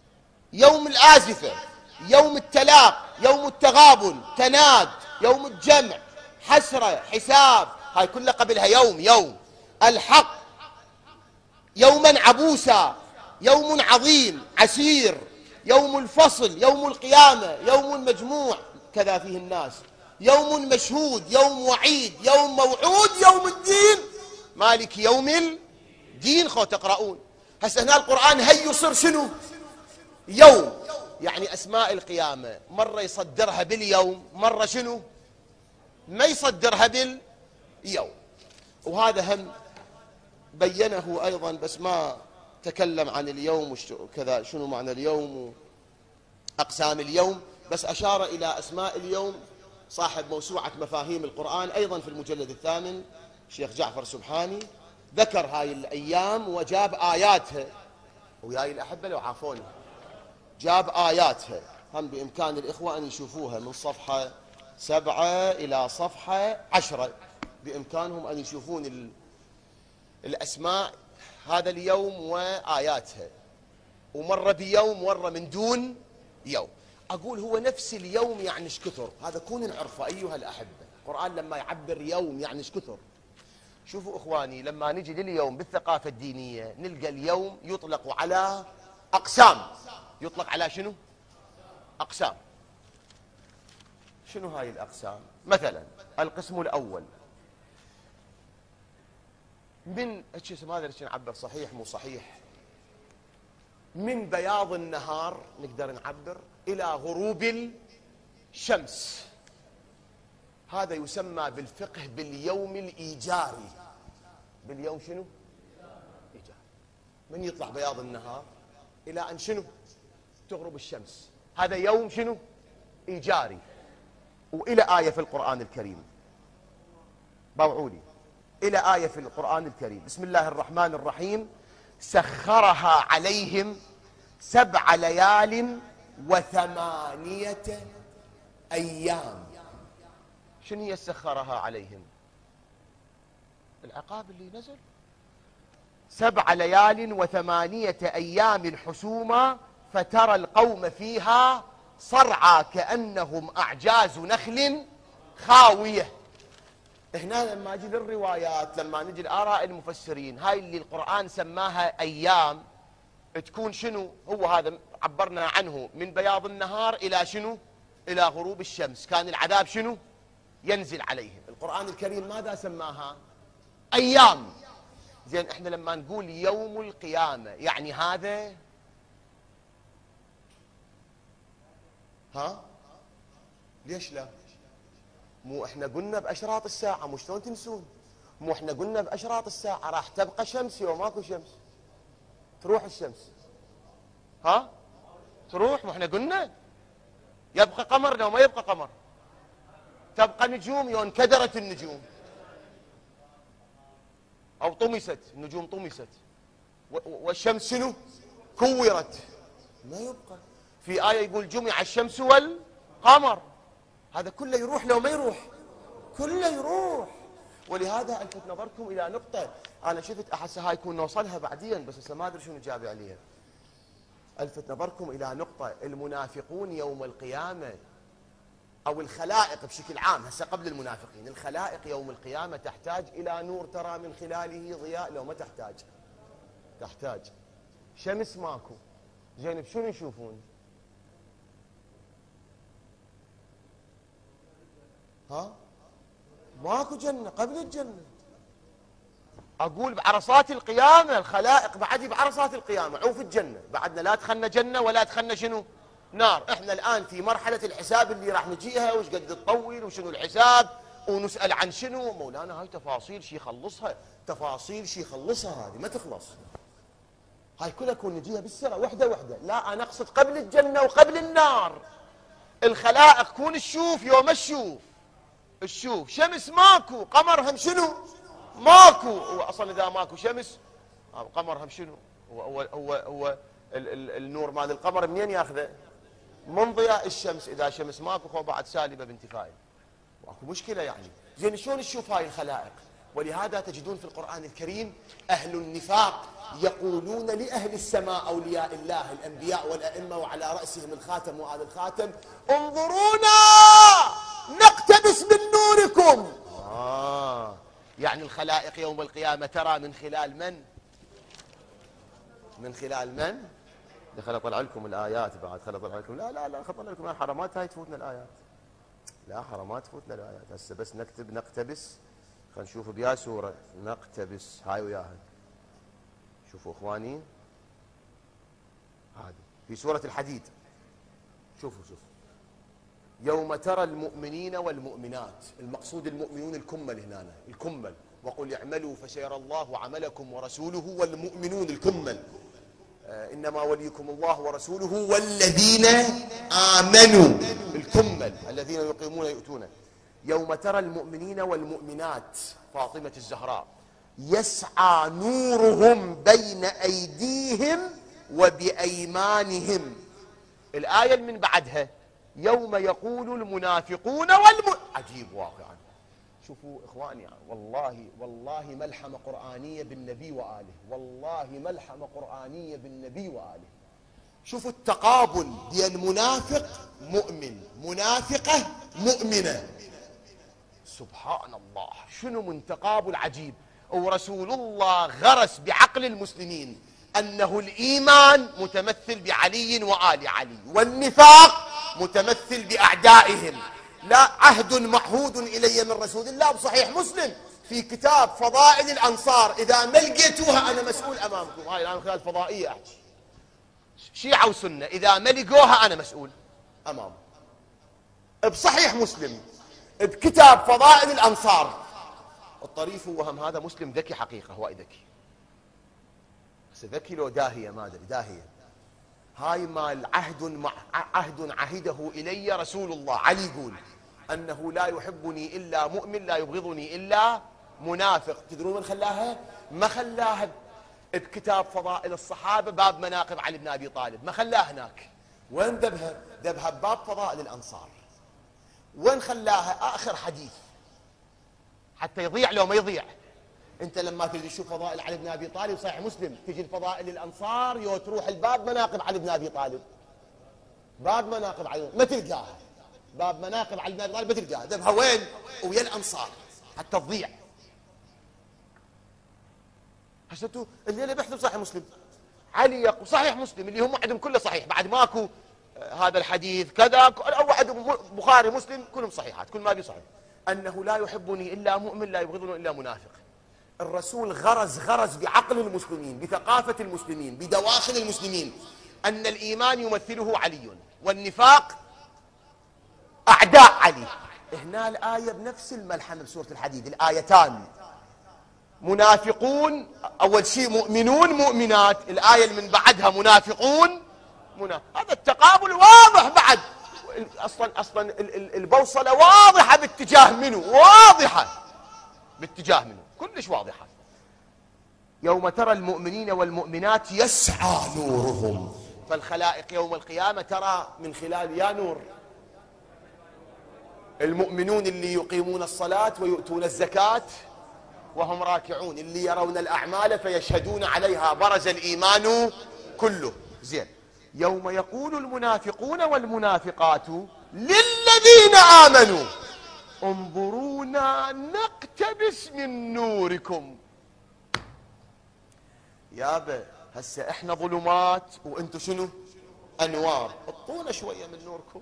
يوم الآزفة، يوم التلاق، يوم التغابن، تناد، يوم الجمع، حسرة، حساب، هاي كلها قبلها يوم. يوم الحق، يوما عبوسا، يوم عظيم عسير، يوم الفصل، يوم القيامة، يوم مجموع كذا فيه الناس، يوم مشهود، يوم وعيد، يوم موعود، يوم الدين، مالك يوم الدين. خو تقرؤون هسه هنا القرآن هي يصير شنو؟ يوم. يعني أسماء القيامة مرة يصدرها باليوم، مرة شنو؟ ما يصدرها باليوم. وهذا هم بينه أيضا، بس ما تكلم عن اليوم وكذا شنو معنى اليوم وأقسام اليوم، بس أشار إلى أسماء اليوم صاحب موسوعة مفاهيم القرآن أيضا في المجلد الثامن الشيخ جعفر سبحاني، ذكر هاي الأيام وجاب آياتها. وياي الأحبة لو عافوني جاب آياتها، هم بإمكان الإخوة أن يشوفوها من صفحة سبعة إلى صفحة عشرة، بإمكانهم أن يشوفون الأسماء هذا اليوم وآياتها، ومرة بيوم مرة من دون يوم. أقول هو نفس اليوم يعني ايش كثر، هذا كون نعرفه أيها الأحبة. القرآن لما يعبر يوم يعني ايش كثر. شوفوا إخواني، لما نجي لليوم بالثقافة الدينية نلقى اليوم يطلق على أقسام. يطلق على شنو؟ أقسام. شنو هاي الأقسام؟ مثلا القسم الأول من ايش اسمه هذا اللي نعبر صحيح مو صحيح، من بياض النهار نقدر نعبر إلى غروب الشمس، هذا يسمى بالفقه باليوم الإيجاري. باليوم شنو؟ إيجاري. من يطلع بياض النهار إلى أن شنو؟ تغرب الشمس، هذا يوم شنو؟ إيجاري. وإلى آية في القرآن الكريم، باوعوا لي إلى آية في القرآن الكريم، بسم الله الرحمن الرحيم: سخرها عليهم سبع ليال وثمانية أيام. شنو هي سخرها عليهم؟ العقاب اللي نزل. سبع ليال وثمانية أيام حسوما فترى القوم فيها صرعى كأنهم أعجاز نخل خاوية. هنا لما اجي للروايات، لما نجي لآراء المفسرين، هاي اللي القرآن سماها أيام تكون شنو؟ هو هذا عبرنا عنه من بياض النهار إلى شنو؟ إلى غروب الشمس. كان العذاب شنو؟ ينزل عليهم. القرآن الكريم ماذا سماها؟ أيام. زين احنا لما نقول يوم القيامة يعني هذا ها؟ ليش لا؟ مو احنا قلنا بأشراط الساعة، مو شلون تنسون؟ مو احنا قلنا بأشراط الساعة راح تبقى شمس يوم ماكو شمس، تروح الشمس، ها؟ تروح. مو احنا قلنا يبقى قمر لو ما يبقى قمر، تبقى نجوم يوم انكدرت النجوم او طمست النجوم، طمست والشمس شنو؟ كورت، ما يبقى. في آية يقول جمع الشمس والقمر، هذا كله يروح لو ما يروح، كله يروح. ولهذا الفت نظركم الى نقطه انا شفت احس هاي يكون نوصلها بعدين، بس هسه ما ادري شنو جابي عليها. الفت نظركم الى نقطه: المنافقون يوم القيامه او الخلائق بشكل عام، هسه قبل المنافقين، الخلائق يوم القيامه تحتاج الى نور ترى من خلاله ضياء، لو ما تحتاج؟ تحتاج. شمس ماكو، زين بشنو يشوفون؟ ها؟ ماكو جنة قبل الجنة. أقول بعرصات القيامة الخلائق بعد بعرصات القيامة عوف الجنة، بعدنا لا دخلنا جنة ولا دخلنا شنو؟ نار. احنا الآن في مرحلة الحساب اللي راح نجيها، وش قد تطول وشنو الحساب ونسأل عن شنو. مولانا هاي تفاصيل شي يخلصها، تفاصيل شي يخلصها، هذه ما تخلص. هاي كلها كون نجيها بالسرة وحدة وحدة. لا أنا أقصد قبل الجنة وقبل النار. الخلائق كون تشوف يوم تشوف الشوف شمس ماكو، قمر هم شنو؟ ماكو. هو اصلا اذا ماكو شمس قمر هم شنو؟ هو هو هو, هو ال ال النور مال القمر منين ياخذه؟ من ضياء الشمس. اذا شمس ماكو خو بعد سالبه بانتفاعه، ماكو مشكله يعني. زين شلون تشوف هاي الخلائق؟ ولهذا تجدون في القرآن الكريم أهل النفاق يقولون لأهل السماء أولياء الله الأنبياء والأئمة وعلى رأسهم الخاتم وآل الخاتم: انظرونا نقتبس من نوركم. آه يعني الخلائق يوم القيامة ترى من خلال من؟ من خلال من؟ خل اطلع لكم الآيات بعد، خل اطلع لكم. لا لا لا خل اطلع لكم حرامات، هاي تفوتنا الآيات. لا حرامات تفوتنا الآيات. هسه بس نكتب نقتبس، خل نشوف بيا سورة نقتبس هاي وياها. شوفوا اخواني هذه في سورة الحديد. شوفوا شوفوا يوم ترى المؤمنين والمؤمنات، المقصود المؤمنون الكمل هنا، الكمل. وقل اعملوا فسيرى الله عملكم ورسوله والمؤمنون الكمل. آه إنما وليكم الله ورسوله والذين آمنوا الكمل الذين يقيمون يؤتون. يوم ترى المؤمنين والمؤمنات فاطمة الزهراء يسعى نورهم بين أيديهم وبأيمانهم. الآية من بعدها يوم يقول المنافقون والم... عجيب واقعا. شوفوا إخواني والله والله ملحمة قرآنية بالنبي وآله، والله ملحمة قرآنية بالنبي وآله. شوفوا التقابل بين منافق مؤمن منافقة مؤمنة. سبحان الله شنو من تقابل عجيب. ورسول الله غرس بعقل المسلمين أنه الإيمان متمثل بعلي وآل علي، والنفاق متمثل بأعدائهم. لا عهد معهود إلي من رسول الله بصحيح مسلم في كتاب فضائل الأنصار، إذا ما لقيتوها أنا مسؤول أمامكم. هاي الآن خلال فضائية أحكي شيعة وسنة، إذا ما لقوها أنا مسؤول أمام. بصحيح مسلم بكتاب فضائل الأنصار. الطريف هو هم هذا مسلم ذكي حقيقة، هو ذكي بس ذكي لو داهية ما أدري داهية. هاي مال عهد مع عهد عهده إلي رسول الله. علي يقول أنه لا يحبني إلا مؤمن لا يبغضني إلا منافق. تدرون من خلاها؟ ما خلاها بكتاب فضائل الصحابة باب مناقب علي بن أبي طالب، ما خلاها هناك. وين ذبها؟ ذبها بباب فضائل الأنصار. وين خلاها؟ آخر حديث حتى يضيع لو ما يضيع. انت لما تريد تشوف فضائل علي بن ابي طالب صحيح مسلم تجي الفضائل الانصار يو تروح الباب مناقب علي بن ابي طالب، باب مناقب علي ما تلقاها، باب مناقب علي بن ابي طالب ما تلقاها. ذبها وين؟ ويا الانصار حتى تضيع. حسيتوا الليله بيحثوا صحيح مسلم علي يقول صحيح مسلم اللي هم عندهم كله صحيح، بعد ماكو هذا الحديث كذا او عندهم بخاري مسلم كلهم صحيحات، كل ما بي صحيح. انه لا يحبني الا مؤمن لا يبغضني الا منافق. الرسول غرز غرز بعقل المسلمين، بثقافة المسلمين، بدواخل المسلمين، أن الإيمان يمثله علي والنفاق أعداء علي. هنا الآية بنفس الملحمة بسورة الحديد، الآيتان منافقون أول شيء مؤمنون مؤمنات، الآية اللي من بعدها منافقون منافق. هذا التقابل واضح بعد. أصلا أصلا البوصلة واضحة باتجاه منه، واضحة باتجاه منه كلش واضحة. يوم ترى المؤمنين والمؤمنات يسعى نورهم، فالخلائق يوم القيامة ترى من خلال يا نور المؤمنون اللي يقيمون الصلاة ويؤتون الزكاة وهم راكعون، اللي يرون الأعمال فيشهدون عليها، برز الإيمان كله. زين. يوم يقول المنافقون والمنافقات للذين آمنوا انظرونا نقتبس من نوركم. يابا هسه احنا ظلمات وانتم شنو؟ انوار، اعطونا شويه من نوركم.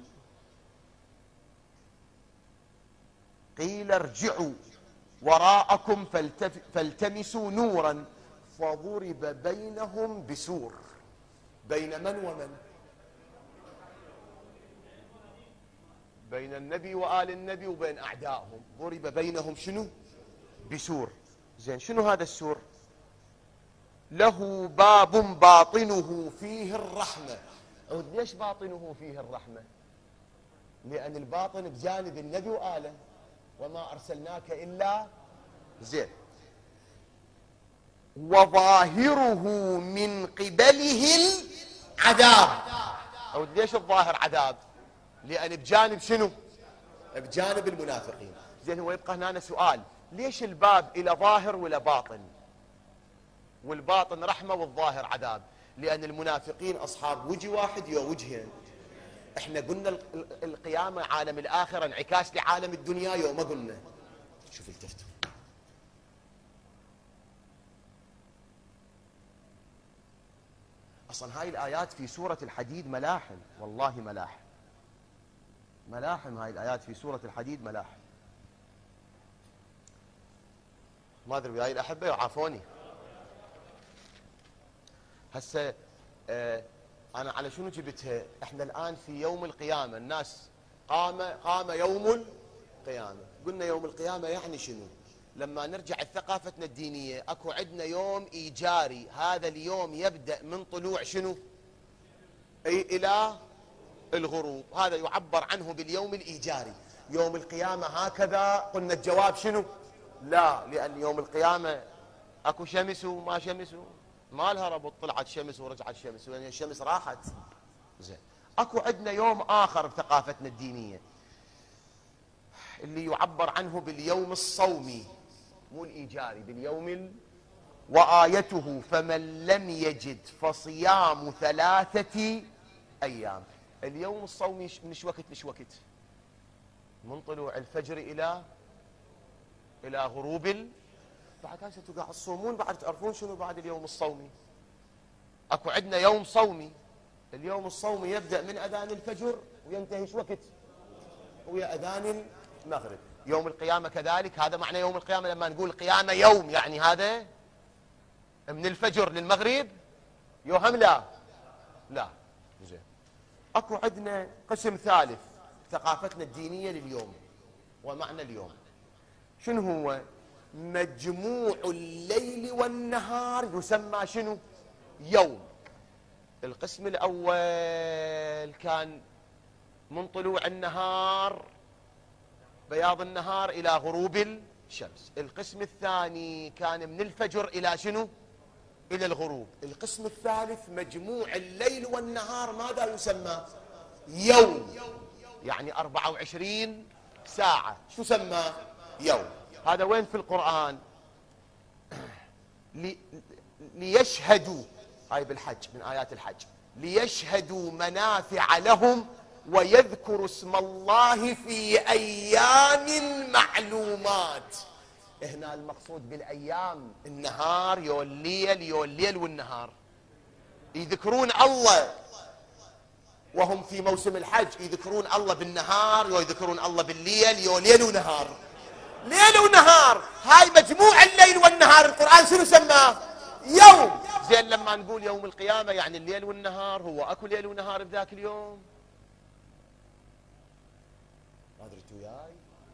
قيل ارجعوا وراءكم فالتف... فالتمسوا نورا فضرب بينهم بسور. بين من ومن؟ بين النبي وآل النبي وبين أعدائهم. ضرب بينهم شنو؟ بسور. زين شنو هذا السور؟ له باب باطنه فيه الرحمة. عود ليش باطنه فيه الرحمة؟ لأن الباطن بجانب النبي وآله، وما أرسلناك إلا زين. وظاهره من قبله العذاب. عود ليش الظاهر عذاب؟ لأن بجانب شنو؟ بجانب المنافقين. زين هو يبقى هنا سؤال، ليش الباب إلى ظاهر ولا باطن؟ والباطن رحمة والظاهر عذاب. لأن المنافقين أصحاب وجه واحد يا وجهين. احنا قلنا القيامة عالم الآخرة انعكاس لعالم الدنيا يو ما قلنا. شوف التفتوا. أصلا هاي الآيات في سورة الحديد ملاحم، والله ملاحم ملاحم هاي الآيات في سورة الحديد ملاحم. ما أدري وياي الأحبة يعافوني. هسه آه أنا على شنو جبتها؟ إحنا الآن في يوم القيامة، الناس قام قام يوم القيامة. قلنا يوم القيامة يعني شنو؟ لما نرجع لثقافتنا الدينية أكو عندنا يوم إيجاري، هذا اليوم يبدأ من طلوع شنو؟ أي إلى الغروب، هذا يعبر عنه باليوم الإيجاري. يوم القيامة هكذا؟ قلنا الجواب شنو؟ لا، لأن يوم القيامة أكو شمس وما شمس، ما لها ربط، طلعت شمس ورجعت شمس، يعني الشمس راحت. زين، أكو عندنا يوم آخر بثقافتنا الدينية اللي يعبر عنه باليوم الصومي، مو الإيجاري، باليوم ال... وآيته فمن لم يجد فصيام ثلاثة أيام. اليوم الصومي من ايش وقت ليش وقت؟ من طلوع الفجر إلى إلى غروب ال... بعد هسه انتوا قاعد تصومون، بعد تعرفون شنو بعد اليوم الصومي. اكو عندنا يوم صومي، اليوم الصومي يبدأ من أذان الفجر وينتهي ايش وقت؟ ويا أذان المغرب. يوم القيامة كذلك، هذا معنى يوم القيامة لما نقول قيامة يوم، يعني هذا من الفجر للمغرب يوهم. لا لا زين. اكو عندنا قسم ثالث ثقافتنا الدينية لليوم، ومعنى اليوم شنو هو؟ مجموع الليل والنهار يسمى شنو؟ يوم. القسم الأول كان من طلوع النهار، بياض النهار، إلى غروب الشمس. القسم الثاني كان من الفجر إلى شنو؟ إلى الغروب. القسم الثالث مجموع الليل والنهار ماذا يسمى؟ يوم، يعني أربعة وعشرين ساعة. شو سمى؟ يوم. هذا وين في القرآن؟ لي ليشهدوا، هاي بالحج، من آيات الحج، ليشهدوا منافع لهم ويذكروا اسم الله في أيام معلومات. هنا المقصود بالأيام النهار يو الليل، يو الليل والنهار. يذكرون الله وهم في موسم الحج، يذكرون الله بالنهار، يو يذكرون الله بالليل، يو ليل ونهار، ليل ونهار. هاي مجموع الليل والنهار القرآن شنو سماه؟ يوم. زين لما نقول يوم القيامة يعني الليل والنهار، هو اكو ليل ونهار بذاك اليوم؟ ما ادري انتوا وياي؟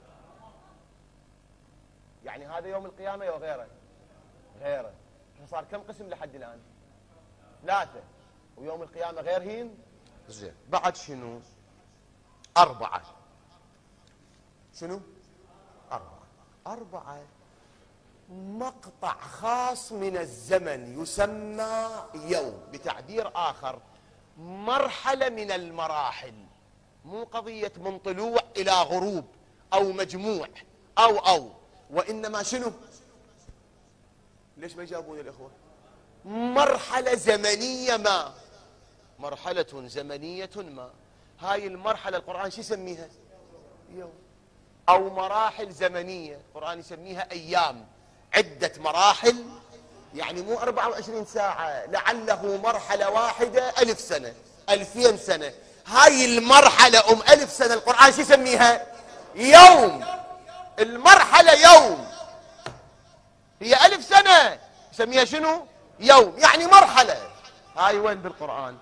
يعني هذا يوم القيامة يا غيره؟ غيره. صار كم قسم لحد الآن؟ ثلاثة. ويوم القيامة غيرهن؟ زين. بعد شنو؟ أربعة. شنو؟ أربعة. أربعة مقطع خاص من الزمن يسمى يوم. بتعبير آخر مرحلة من المراحل، مو قضية من طلوع إلى غروب أو مجموع أو أو وإنما شنو؟ ليش ما يجاوبون الإخوة؟ مرحلة زمنية ما، مرحلة زمنية ما. هاي المرحلة القرآن شو يسميها؟ يوم. أو مراحل زمنية القرآن يسميها أيام. عدة مراحل، يعني مو أربعة وعشرين ساعة، لعله مرحلة واحدة ألف سنة، ألفين سنة. هاي المرحلة أم ألف سنة القرآن شو يسميها؟ يوم. المرحلة يوم، هي ألف سنة يسميها شنو؟ يوم، يعني مرحلة. هاي وين بالقرآن؟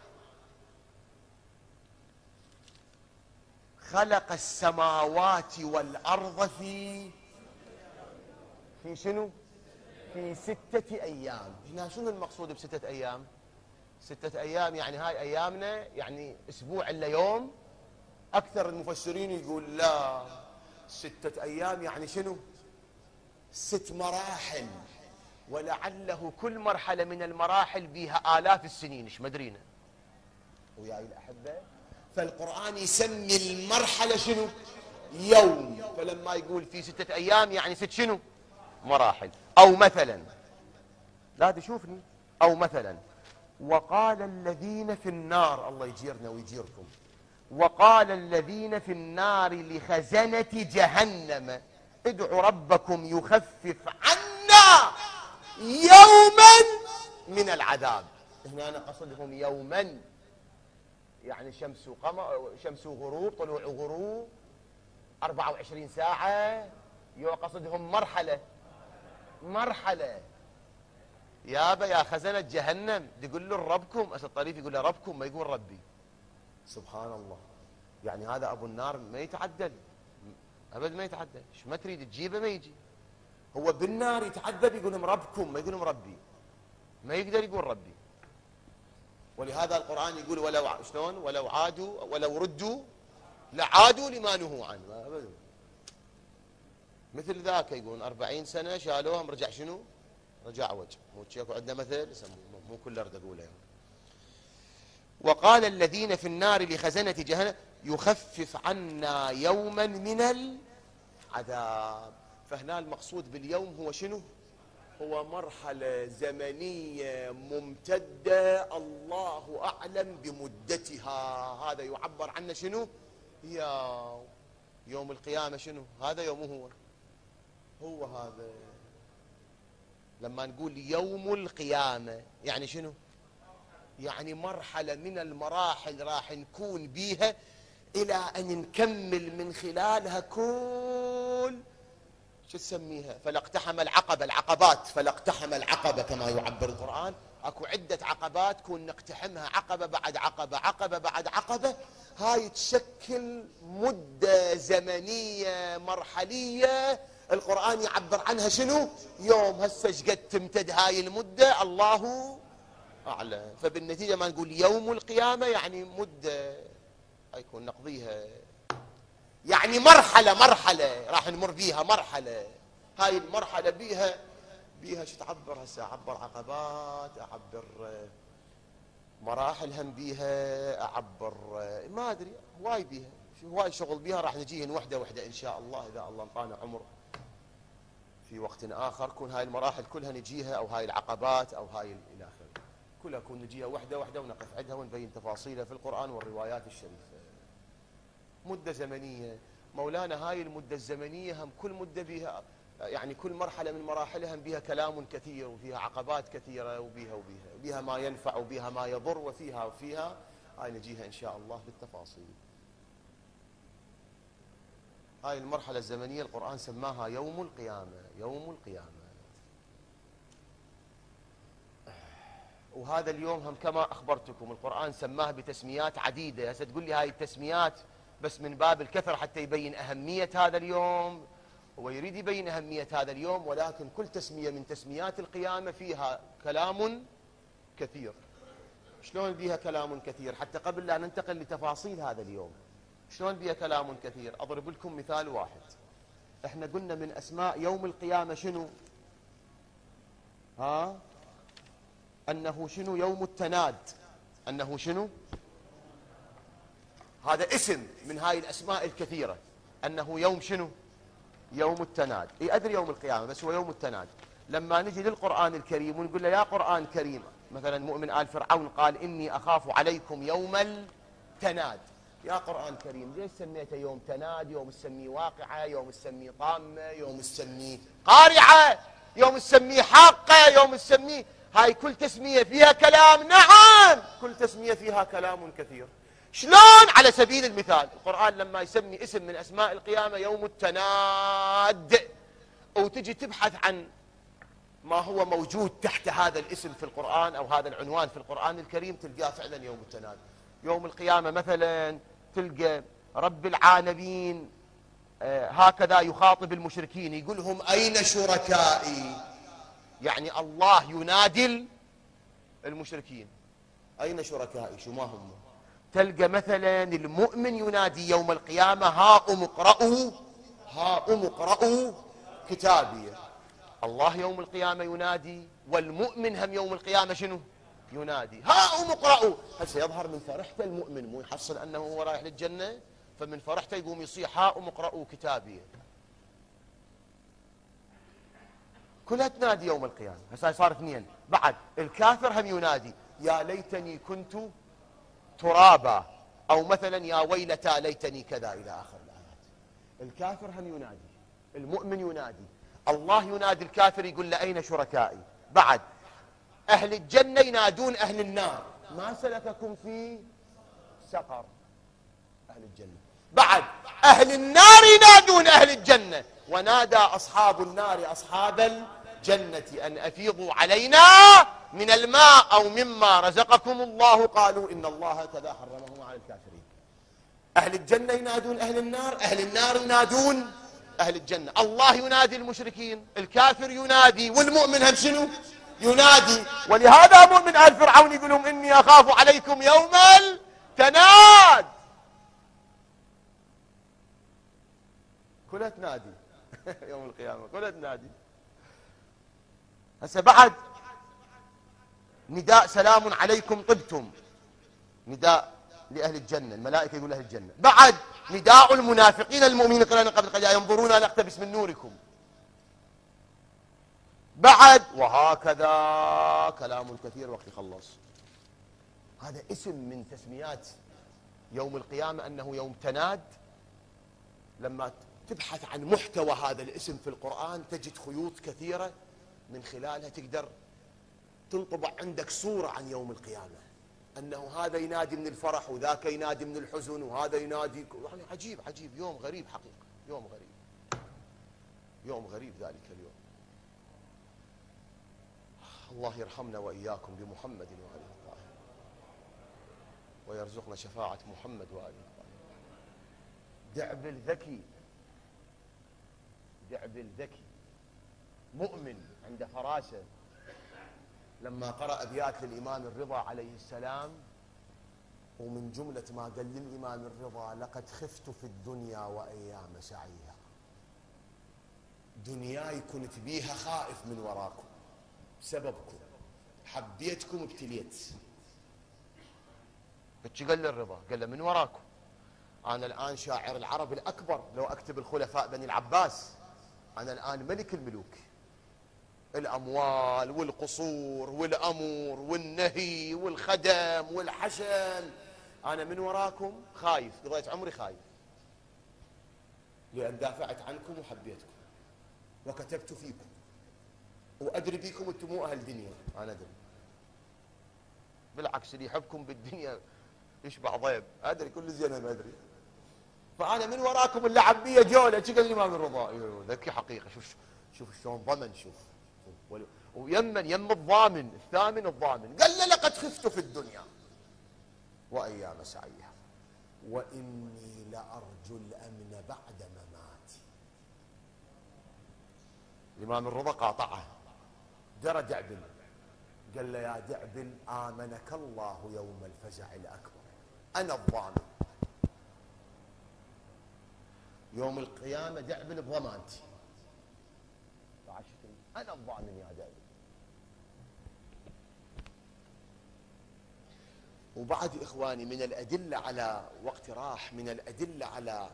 خلق السماوات والأرض في في شنو؟ في ستة أيام. هنا شنو المقصود بستة أيام؟ ستة أيام يعني هاي أيامنا، يعني أسبوع إلا يوم. أكثر المفسرين يقول لا، ستة أيام يعني شنو؟ ست مراحل، ولعله كل مرحلة من المراحل بها آلاف السنين، إيش مدرينا وياي الأحبة. فالقرآن يسمي المرحلة شنو؟ يوم، فلما يقول في ستة أيام يعني ست شنو مراحل. أو مثلا، لا تشوفني، أو مثلا وقال الذين في النار، الله يجيرنا ويجيركم، وقال الذين في النار لخزنة جهنم ادعوا ربكم يخفف عنا يوما من العذاب. هنا أنا قصدهم يوما يعني شمس وقمر، شمس وغروب، طلوع وغروب، أربعة وعشرين ساعة. يو قصدهم مرحلة مرحلة. يابا يا خزنة جهنم تقول له ربكم، أسد الطريف يقول له ربكم، ما يقول ربي. سبحان الله. يعني هذا أبو النار ما يتعدل أبد، ما يتعدل. ايش ما تريد تجيبه ما يجي. هو بالنار يتعذب يقول لهم ربكم، ما يقول لهم ربي، ما يقدر يقول ربي. ولهذا القرآن يقول ولو شلون ولو عادوا ولو ردوا لعادوا لما نهوا عنه. أبدا. مثل ذاك يقولون أربعين سنة شالوهم رجع شنو؟ رجع وجه. مو تشيكوا عندنا مثل يسموه، مو كل أرد أقوله يعني. وقال الذين في النار لخزنة جهنم يخفف عنا يوما من العذاب. فهنا المقصود باليوم هو شنو؟ هو مرحلة زمنية ممتدة الله أعلم بمدتها. هذا يعبر عنه شنو؟ يوم. يوم القيامة شنو؟ هذا يومه هو هو هذا. لما نقول يوم القيامة يعني شنو؟ يعني مرحلة من المراحل راح نكون بيها إلى أن نكمل من خلالها كل شو تسميها؟ فلاقتحم العقبة، العقبات، فلاقتحم العقبة كما يعبر القرآن. اكو عدة عقبات كون نقتحمها عقبة بعد عقبة، عقبة بعد عقبة. هاي تشكل مدة زمنية مرحلية القرآن يعبر عنها شنو؟ يوم. هسه ايش قد تمتد هاي المدة الله أعلم. فبالنتيجة ما نقول يوم القيامة يعني مدة يكون نقضيها، يعني مرحلة مرحلة راح نمر بيها مرحلة. هاي المرحلة بيها بيها شو تعبر هسه؟ أعبر عقبات، أعبر مراحل هم بيها، أعبر ما أدري هواي بيها، هواي شغل بيها. راح نجيهن وحدة وحدة إن شاء الله إذا الله انطانا عمر في وقت آخر. كون هاي المراحل كلها نجيها، أو هاي العقبات، أو هاي إلى آخره، كلها كون نجيها وحدة وحدة ونقف عندها ونبين تفاصيلها في القرآن والروايات الشريفة. مدة زمنية مولانا. هاي المدة الزمنية هم كل مدة بها يعني كل مرحلة من مراحلها بها كلام كثير، وفيها عقبات كثيرة، وبيها وبيها وبيها ما ينفع وبيها ما يضر، وفيها وفيها. هاي نجيها إن شاء الله بالتفاصيل. هاي المرحلة الزمنية القرآن سماها يوم القيامة، يوم القيامة. وهذا اليوم هم كما أخبرتكم القرآن سماه بتسميات عديدة. هسه تقول لي هاي التسميات بس من باب الكثرة حتى يبين أهمية هذا اليوم. هو يريد يبين أهمية هذا اليوم، ولكن كل تسمية من تسميات القيامة فيها كلام كثير. شلون بيها كلام كثير؟ حتى قبل لا ننتقل لتفاصيل هذا اليوم، شلون بيها كلام كثير؟ أضرب لكم مثال واحد. احنا قلنا من أسماء يوم القيامة شنو؟ ها؟ أنه شنو؟ يوم التناد. أنه شنو؟ هذا اسم من هاي الأسماء الكثيرة. أنه يوم شنو؟ يوم التناد. إيه أدري يوم القيامة، بس هو يوم التناد. لما نجي للقرآن الكريم ونقول له يا قرآن كريم، مثلا مؤمن آل فرعون قال إني أخاف عليكم يوم التناد. يا قرآن كريم ليش سميته يوم تناد؟ يوم تسميه واقعة، يوم تسميه طامة، يوم تسميه قارعة، يوم تسميه حاقة، يوم تسميه. هاي كل تسمية فيها كلام. نعم كل تسمية فيها كلام كثير. شلون؟ على سبيل المثال القرآن لما يسمي اسم من أسماء القيامة يوم التناد، وتجي تبحث عن ما هو موجود تحت هذا الاسم في القرآن أو هذا العنوان في القرآن الكريم، تلقاه فعلا يوم التناد. يوم القيامة مثلا تلقى رب العالمين آه هكذا يخاطب المشركين يقول لهم أين شركائي؟ يعني الله ينادي المشركين أين شركائي؟ شو ما هم. تلقى مثلا المؤمن ينادي يوم القيامة هاؤم اقرأوا هاؤم اقرأوا كتابي. الله يوم القيامة ينادي، والمؤمن هم يوم القيامة شنو؟ ينادي هاؤم اقرأوا. هسه يظهر من فرحته المؤمن مو يحصل أنه هو رايح للجنة، فمن فرحته يقوم يصيح هاؤم اقرأوا كتابي. كلها تنادي يوم القيامة. هسه صار اثنين. بعد الكافر هم ينادي يا ليتني كنت ترابا، أو مثلا يا ويلتى ليتني كذا إلى آخر الآيات. الكافر هم ينادي، المؤمن ينادي، الله ينادي الكافر يقول له أين شركائي. بعد أهل الجنة ينادون أهل النار ما سلككم في سقر، أهل الجنة. بعد أهل النار ينادون أهل الجنة، ونادى أصحاب النار أصحاب الجنة أن أفيضوا علينا من الماء أو مما رزقكم الله، قالوا إن الله كذا حرمه على الكافرين. أهل الجنة ينادون أهل النار، أهل النار ينادون أهل الجنة. الله ينادي المشركين، الكافر ينادي، والمؤمن هم شنو ينادي. ولهذا مؤمن آل فرعون يقول لهم إني أخاف عليكم يوم التناد. كلها تنادي يوم القيامة، كلها تنادي. هسه بعد نداء سلام عليكم طبتم، نداء لأهل الجنة، الملائكة يقول أهل الجنة. بعد نداء المنافقين المؤمنين قرأنا قبل قليل ينظرون نقتبس من نوركم. بعد وهكذا كلام كثير وقت يخلص. هذا اسم من تسميات يوم القيامة أنه يوم تناد. لما تبحث عن محتوى هذا الاسم في القرآن تجد خيوط كثيرة من خلالها تقدر تنطبع عندك صورة عن يوم القيامة، أنه هذا ينادي من الفرح وذاك ينادي من الحزن وهذا ينادي، يعني عجيب عجيب، يوم غريب حقيقة، يوم غريب، يوم غريب ذلك اليوم. الله يرحمنا وإياكم بمحمد وآله الطاهرين، ويرزقنا شفاعة محمد وآله الطاهرين. دعبل ذكي، دعبل ذكي مؤمن عنده فراسة، لما قرأ أبيات للإمام الرضا عليه السلام، ومن جملة ما قال للإمام الرضا لقد خفت في الدنيا وأيام سعيها. دنياي كنت بيها خائف من وراكم بسببكم، حبيتكم ابتليت. بتشي قال للرضا، قال له من وراكم، أنا الآن شاعر العرب الأكبر، لو أكتب الخلفاء بني العباس، أنا الآن ملك الملوك، الأموال والقصور والأمور والنهي والخدم والحشم، أنا من وراكم خايف، قضيت عمري خايف، لأن دافعت عنكم وحبيتكم وكتبت فيكم وأدري بيكم أنتم مو أهل دنيا، أنا أدري، بالعكس اللي يحبكم بالدنيا يشبع ضيب، أدري كل زين ما أدري، فأنا من وراكم اللعب بيه جولة. شو قال الإمام الرضا؟ ايوه ذكي حقيقة، شوف شوف شلون ضمن، شوف ويمن يم الضامن الثامن الضامن، قال له لقد خفت في الدنيا وأيام سعيها وإني لأرجو الأمن بعد مماتي. الإمام الرضا قاطعه، درى دعبل، قال له يا دعبل آمنك الله يوم الفزع الأكبر، أنا الضامن يوم القيامة، دعبل بضمانتي، أنا الضامن يا دعبل. وبعد إخواني من الأدلة على وقت راح، من الأدلة على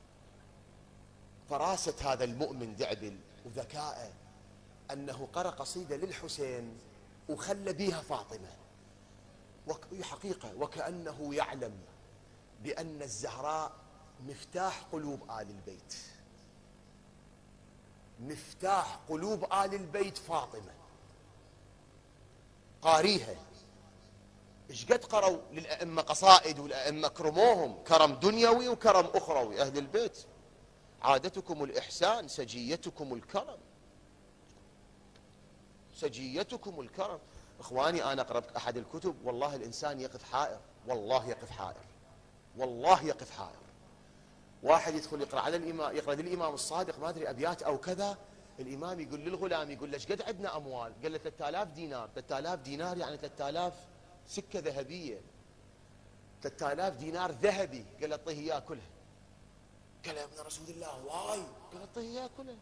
فراسة هذا المؤمن دعبل وذكائه، أنه قرأ قصيدة للحسين وخلى بيها فاطمة، وحقيقة وكأنه يعلم بأن الزهراء مفتاح قلوب آل البيت، مفتاح قلوب آل البيت فاطمة، قاريها. ايش قد قروا للأئمة قصائد، والأئمة كرموهم كرم دنيوي وكرم أخروي. أهل البيت عادتكم الإحسان، سجيتكم الكرم، سجيتكم الكرم. إخواني أنا قرأت أحد الكتب، والله الإنسان يقف حائر، والله يقف حائر، والله يقف حائر. واحد يدخل يقرأ على الإمام، يقرأ للإمام الصادق ما أدري أبيات أو كذا، الإمام يقول للغلام، يقول له ايش قد عندنا أموال؟ قال له ثلاثة آلاف دينار. ثلاثة آلاف دينار يعني ثلاثة آلاف سكة ذهبية، ثلاثة آلاف دينار ذهبي. قال له اعطيه إياه كلها. قال يا ابن رسول الله واي. قال اعطيه إياه كلها.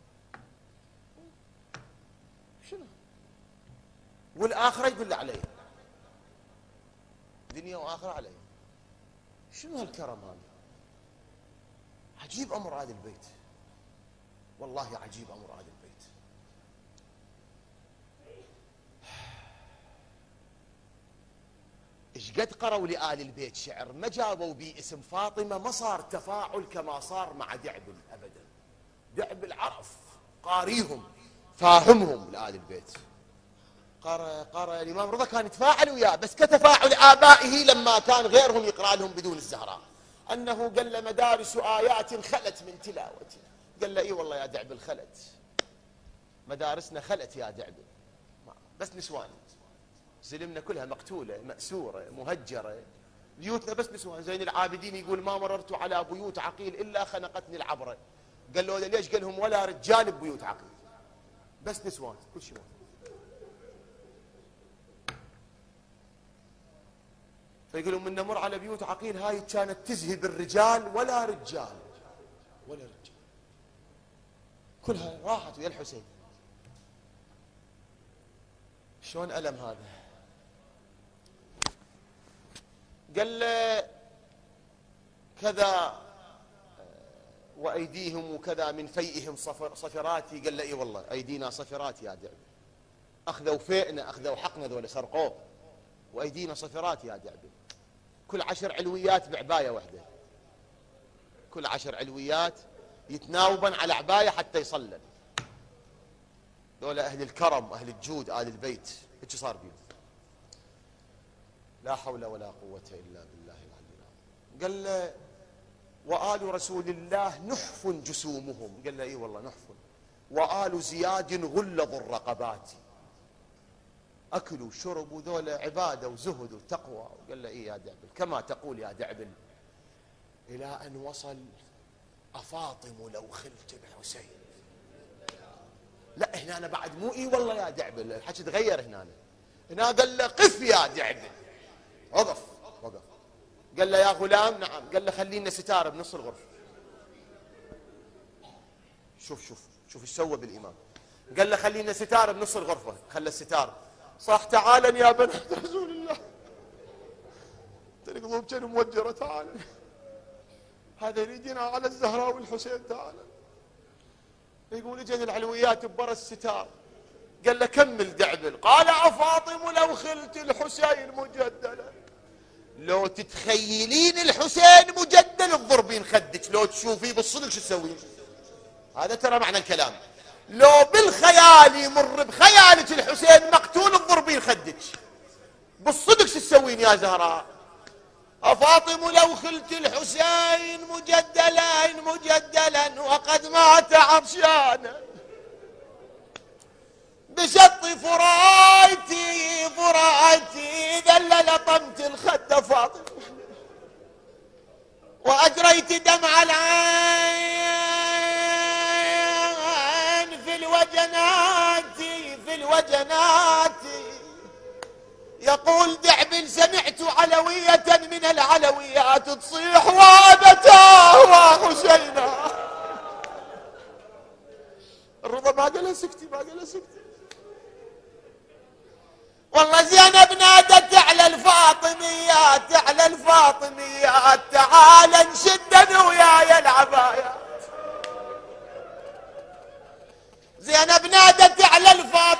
شنو؟ والآخرة يقول له عليه، دنيا وآخرة عليه. شنو هالكرم هذا؟ عجيب أمر أهل البيت، والله عجيب أمر أهل البيت. إيش قد قروا لآل البيت شعر ما جابوا بي اسم فاطمة ما صار تفاعل كما صار مع دعبل أبدا. دعبل عرف قاريهم فاهمهم لآل البيت. قرأ قرأ الإمام رضا كان يتفاعل وياه بس كتفاعل آبائه لما كان غيرهم يقرأ لهم بدون الزهراء، أنه قال له مدارس آيات خلت من تلاوتي. قال له إي والله يا دعبل خلت، مدارسنا خلت يا دعبل، بس نسوان، زلمنا كلها مقتولة مأسورة مهجرة، بيوتنا بس نسوان. زين العابدين يقول ما مررت على بيوت عقيل إلا خنقتني العبرة. قال له ليش؟ قال لهم ولا رجال ببيوت عقيل، بس نسوان كل شيء. فيقولون من نمر على بيوت عقيل هاي كانت تزهد الرجال ولا رجال ولا رجال، كلها راحت ويا الحسين. شلون ألم هذا؟ قال له كذا وأيديهم وكذا من فيئهم صفر صفراتي. قال له إي والله أيدينا صفرات يا دعبل، أخذوا فيئنا أخذوا حقنا ذولا سرقوه، وأيدينا صفرات يا دعبل. كل عشر علويات بعباية واحدة، كل عشر علويات يتناوبا على عباية حتى يصلن. دول أهل الكرم أهل الجود آل البيت. إيش صار بيهم؟ لا حول ولا قوة إلا بالله العلي العظيم. قال له وآل رسول الله نحف جسومهم. قال له إي والله نحف. وآل زياد غلظ الرقبات، أكلوا وشربوا ذولا عبادة وزهد وتقوى. قال له إيه يا دعبل كما تقول يا دعبل، إلى أن وصل أفاطم لو خلت الحسين. لا هنا أنا بعد مو إيه والله يا دعبل، الحكي تغير هنا. هنا قال له قف يا دعبل، وقف وقف. قال له يا غلام نعم. قال له خلينا ستارة بنص الغرفة. شوف شوف شوف ايش سوى بالإمام. قال له خلينا ستارة بنص الغرفة، خلى الستارة. صح تعالا يا بنات رسول الله، تلقضوا بجن موجرة تعالا، هذا يريدنا على الزهراء والحسين تعالا. يقول اجن العلويات ببرا الستار. قال له كمل دعبل. قال أفاطم لو خلت الحسين مجدلا. لو تتخيلين الحسين مجدل تضربين خدك، لو تشوفيه بالصدق شو تسوين؟ هذا ترى معنى الكلام. لو بالخيال يمر بخيالك الحسين مقتول تضربين خدك، بالصدق شو تسوين يا زهراء؟ أفاطم لو خلت الحسين مجدلا مجدلا وقد مات عطشانا بشط فرايتي فرايتي إذا لطمت الخد فاطمة وأجريت دمع العين في الوجنات في الوجنات. يقول دعبل سمعت علوية من العلويات تصيح وابتاه وحسينا. الرضا ما قالها سكتي ما قالها سكتي. والله زينب نادت على الفاطميات على الفاطميات تعال نشد انا وياي العبايات. زينب نادت على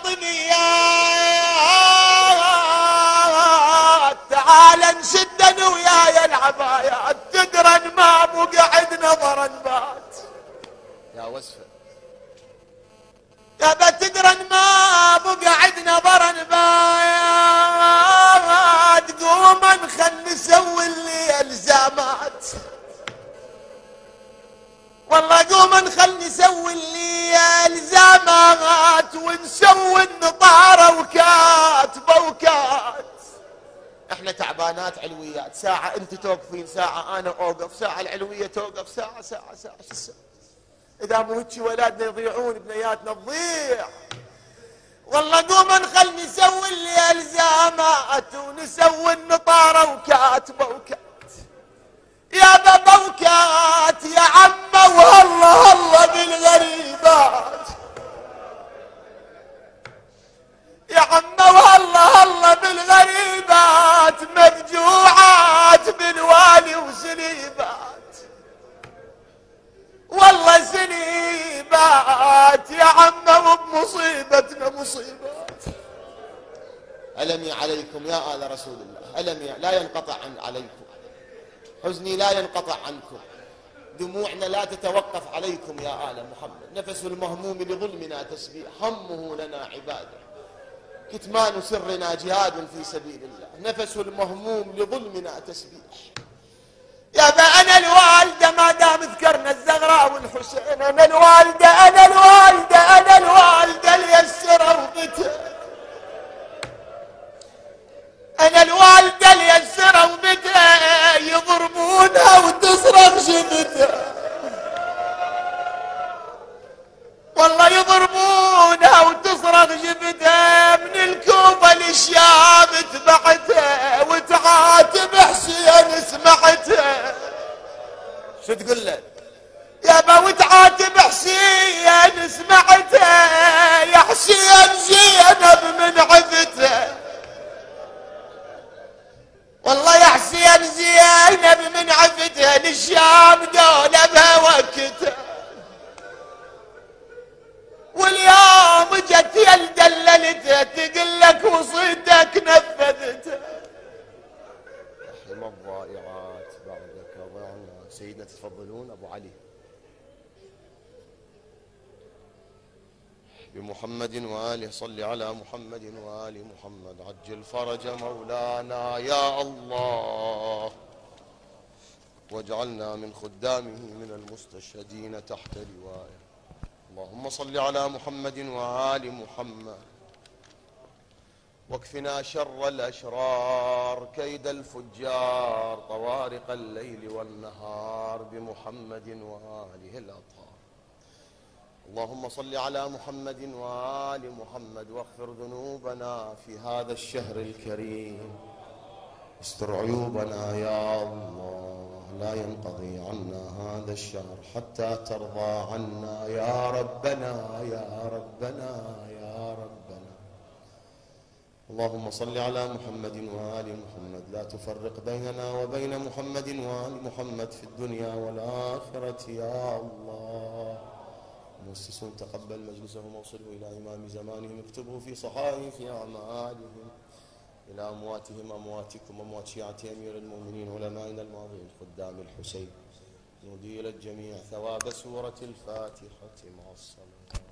الفاطميات تعال نشد انا وياي العبايات. تدرن ما بقعد نظرا بات يا وسفه يا بتدرن ما بقعد نظرا بات. قوما خل نسوي اللي الزامات. والله قوما خل نسوي اللي الزامات ونسوي النطاره وكات بوكات. احنا تعبانات علويات، ساعه انت توقفين ساعه انا اوقف، ساعه العلويه توقف ساعه ساعه ساعه. شو الساعه؟ إذا مو هيك ولادنا يضيعون بنياتنا تضيع. والله قوما خل نسوي اللي الزامات ونسوي النطاره وكات بوكات. يا بابا وكات يا عمه والله الله بالغريبات. يا عمه والله الله بالغريبات مفجوعات بالوالي وسليبات. أصيبتنا مصيبات. ألمي عليكم يا آل رسول الله، ألمي لا ينقطع عن عليكم، حزني لا ينقطع عنكم، دموعنا لا تتوقف عليكم يا آل محمد. نفس المهموم لظلمنا تسبيح، همه لنا عبادة، كتمان سرنا جهاد في سبيل الله. نفس المهموم لظلمنا تسبيح. يا با أنا الوالدة ما دام ذكرنا الزغراء والحسين، أنا الوالدة أنا الوالدة أنا الوالدة اليسرة وبتها، أنا الوالدة اليسرة وبتها، يضربونها وتصرخ شفتها، والله يضربونها وتصرخ شفتها، من الكوفة للشام تبعتها وتعاتب حسين سمعتها. شو تقول له؟ يا با وتعاتب حسين سمعتها، يا حسين زينب من عفتها، والله يا حسين زينب من عفتها، للشام دولة بها وكتها، واليوم جت يا دللتها تقول لك وصيتك نفذتها. رحم الضائعات بعدك ضعنا. سيدنا تتفضلون ابو علي. بمحمد وآله صل على محمد وآل محمد، عجل فرج مولانا يا الله، واجعلنا من خدامه من المستشهدين تحت لوائه. اللهم صل على محمد وآل محمد، واكفنا شر الأشرار كيد الفجار طوارق الليل والنهار، بمحمد وآله الأطهار. اللهم صل على محمد وآل محمد، واغفر ذنوبنا في هذا الشهر الكريم، استر عيوبنا يا الله، لا ينقضي عنا هذا الشهر حتى ترضى عنا يا ربنا يا ربنا يا ربنا. اللهم صل على محمد وآل محمد، لا تفرق بيننا وبين محمد وآل محمد في الدنيا والآخرة يا الله. مؤسسون تقبل مجلسهم واوصله إلى إمام زمانهم، اكتبه في صحائف أعمالهم، إلى أمواتهم أمواتكم أموات شيعة أمير المؤمنين علمائنا الماضين خدام الحسين، نودي إلى الجميع ثواب سورة الفاتحة مع الصلاة.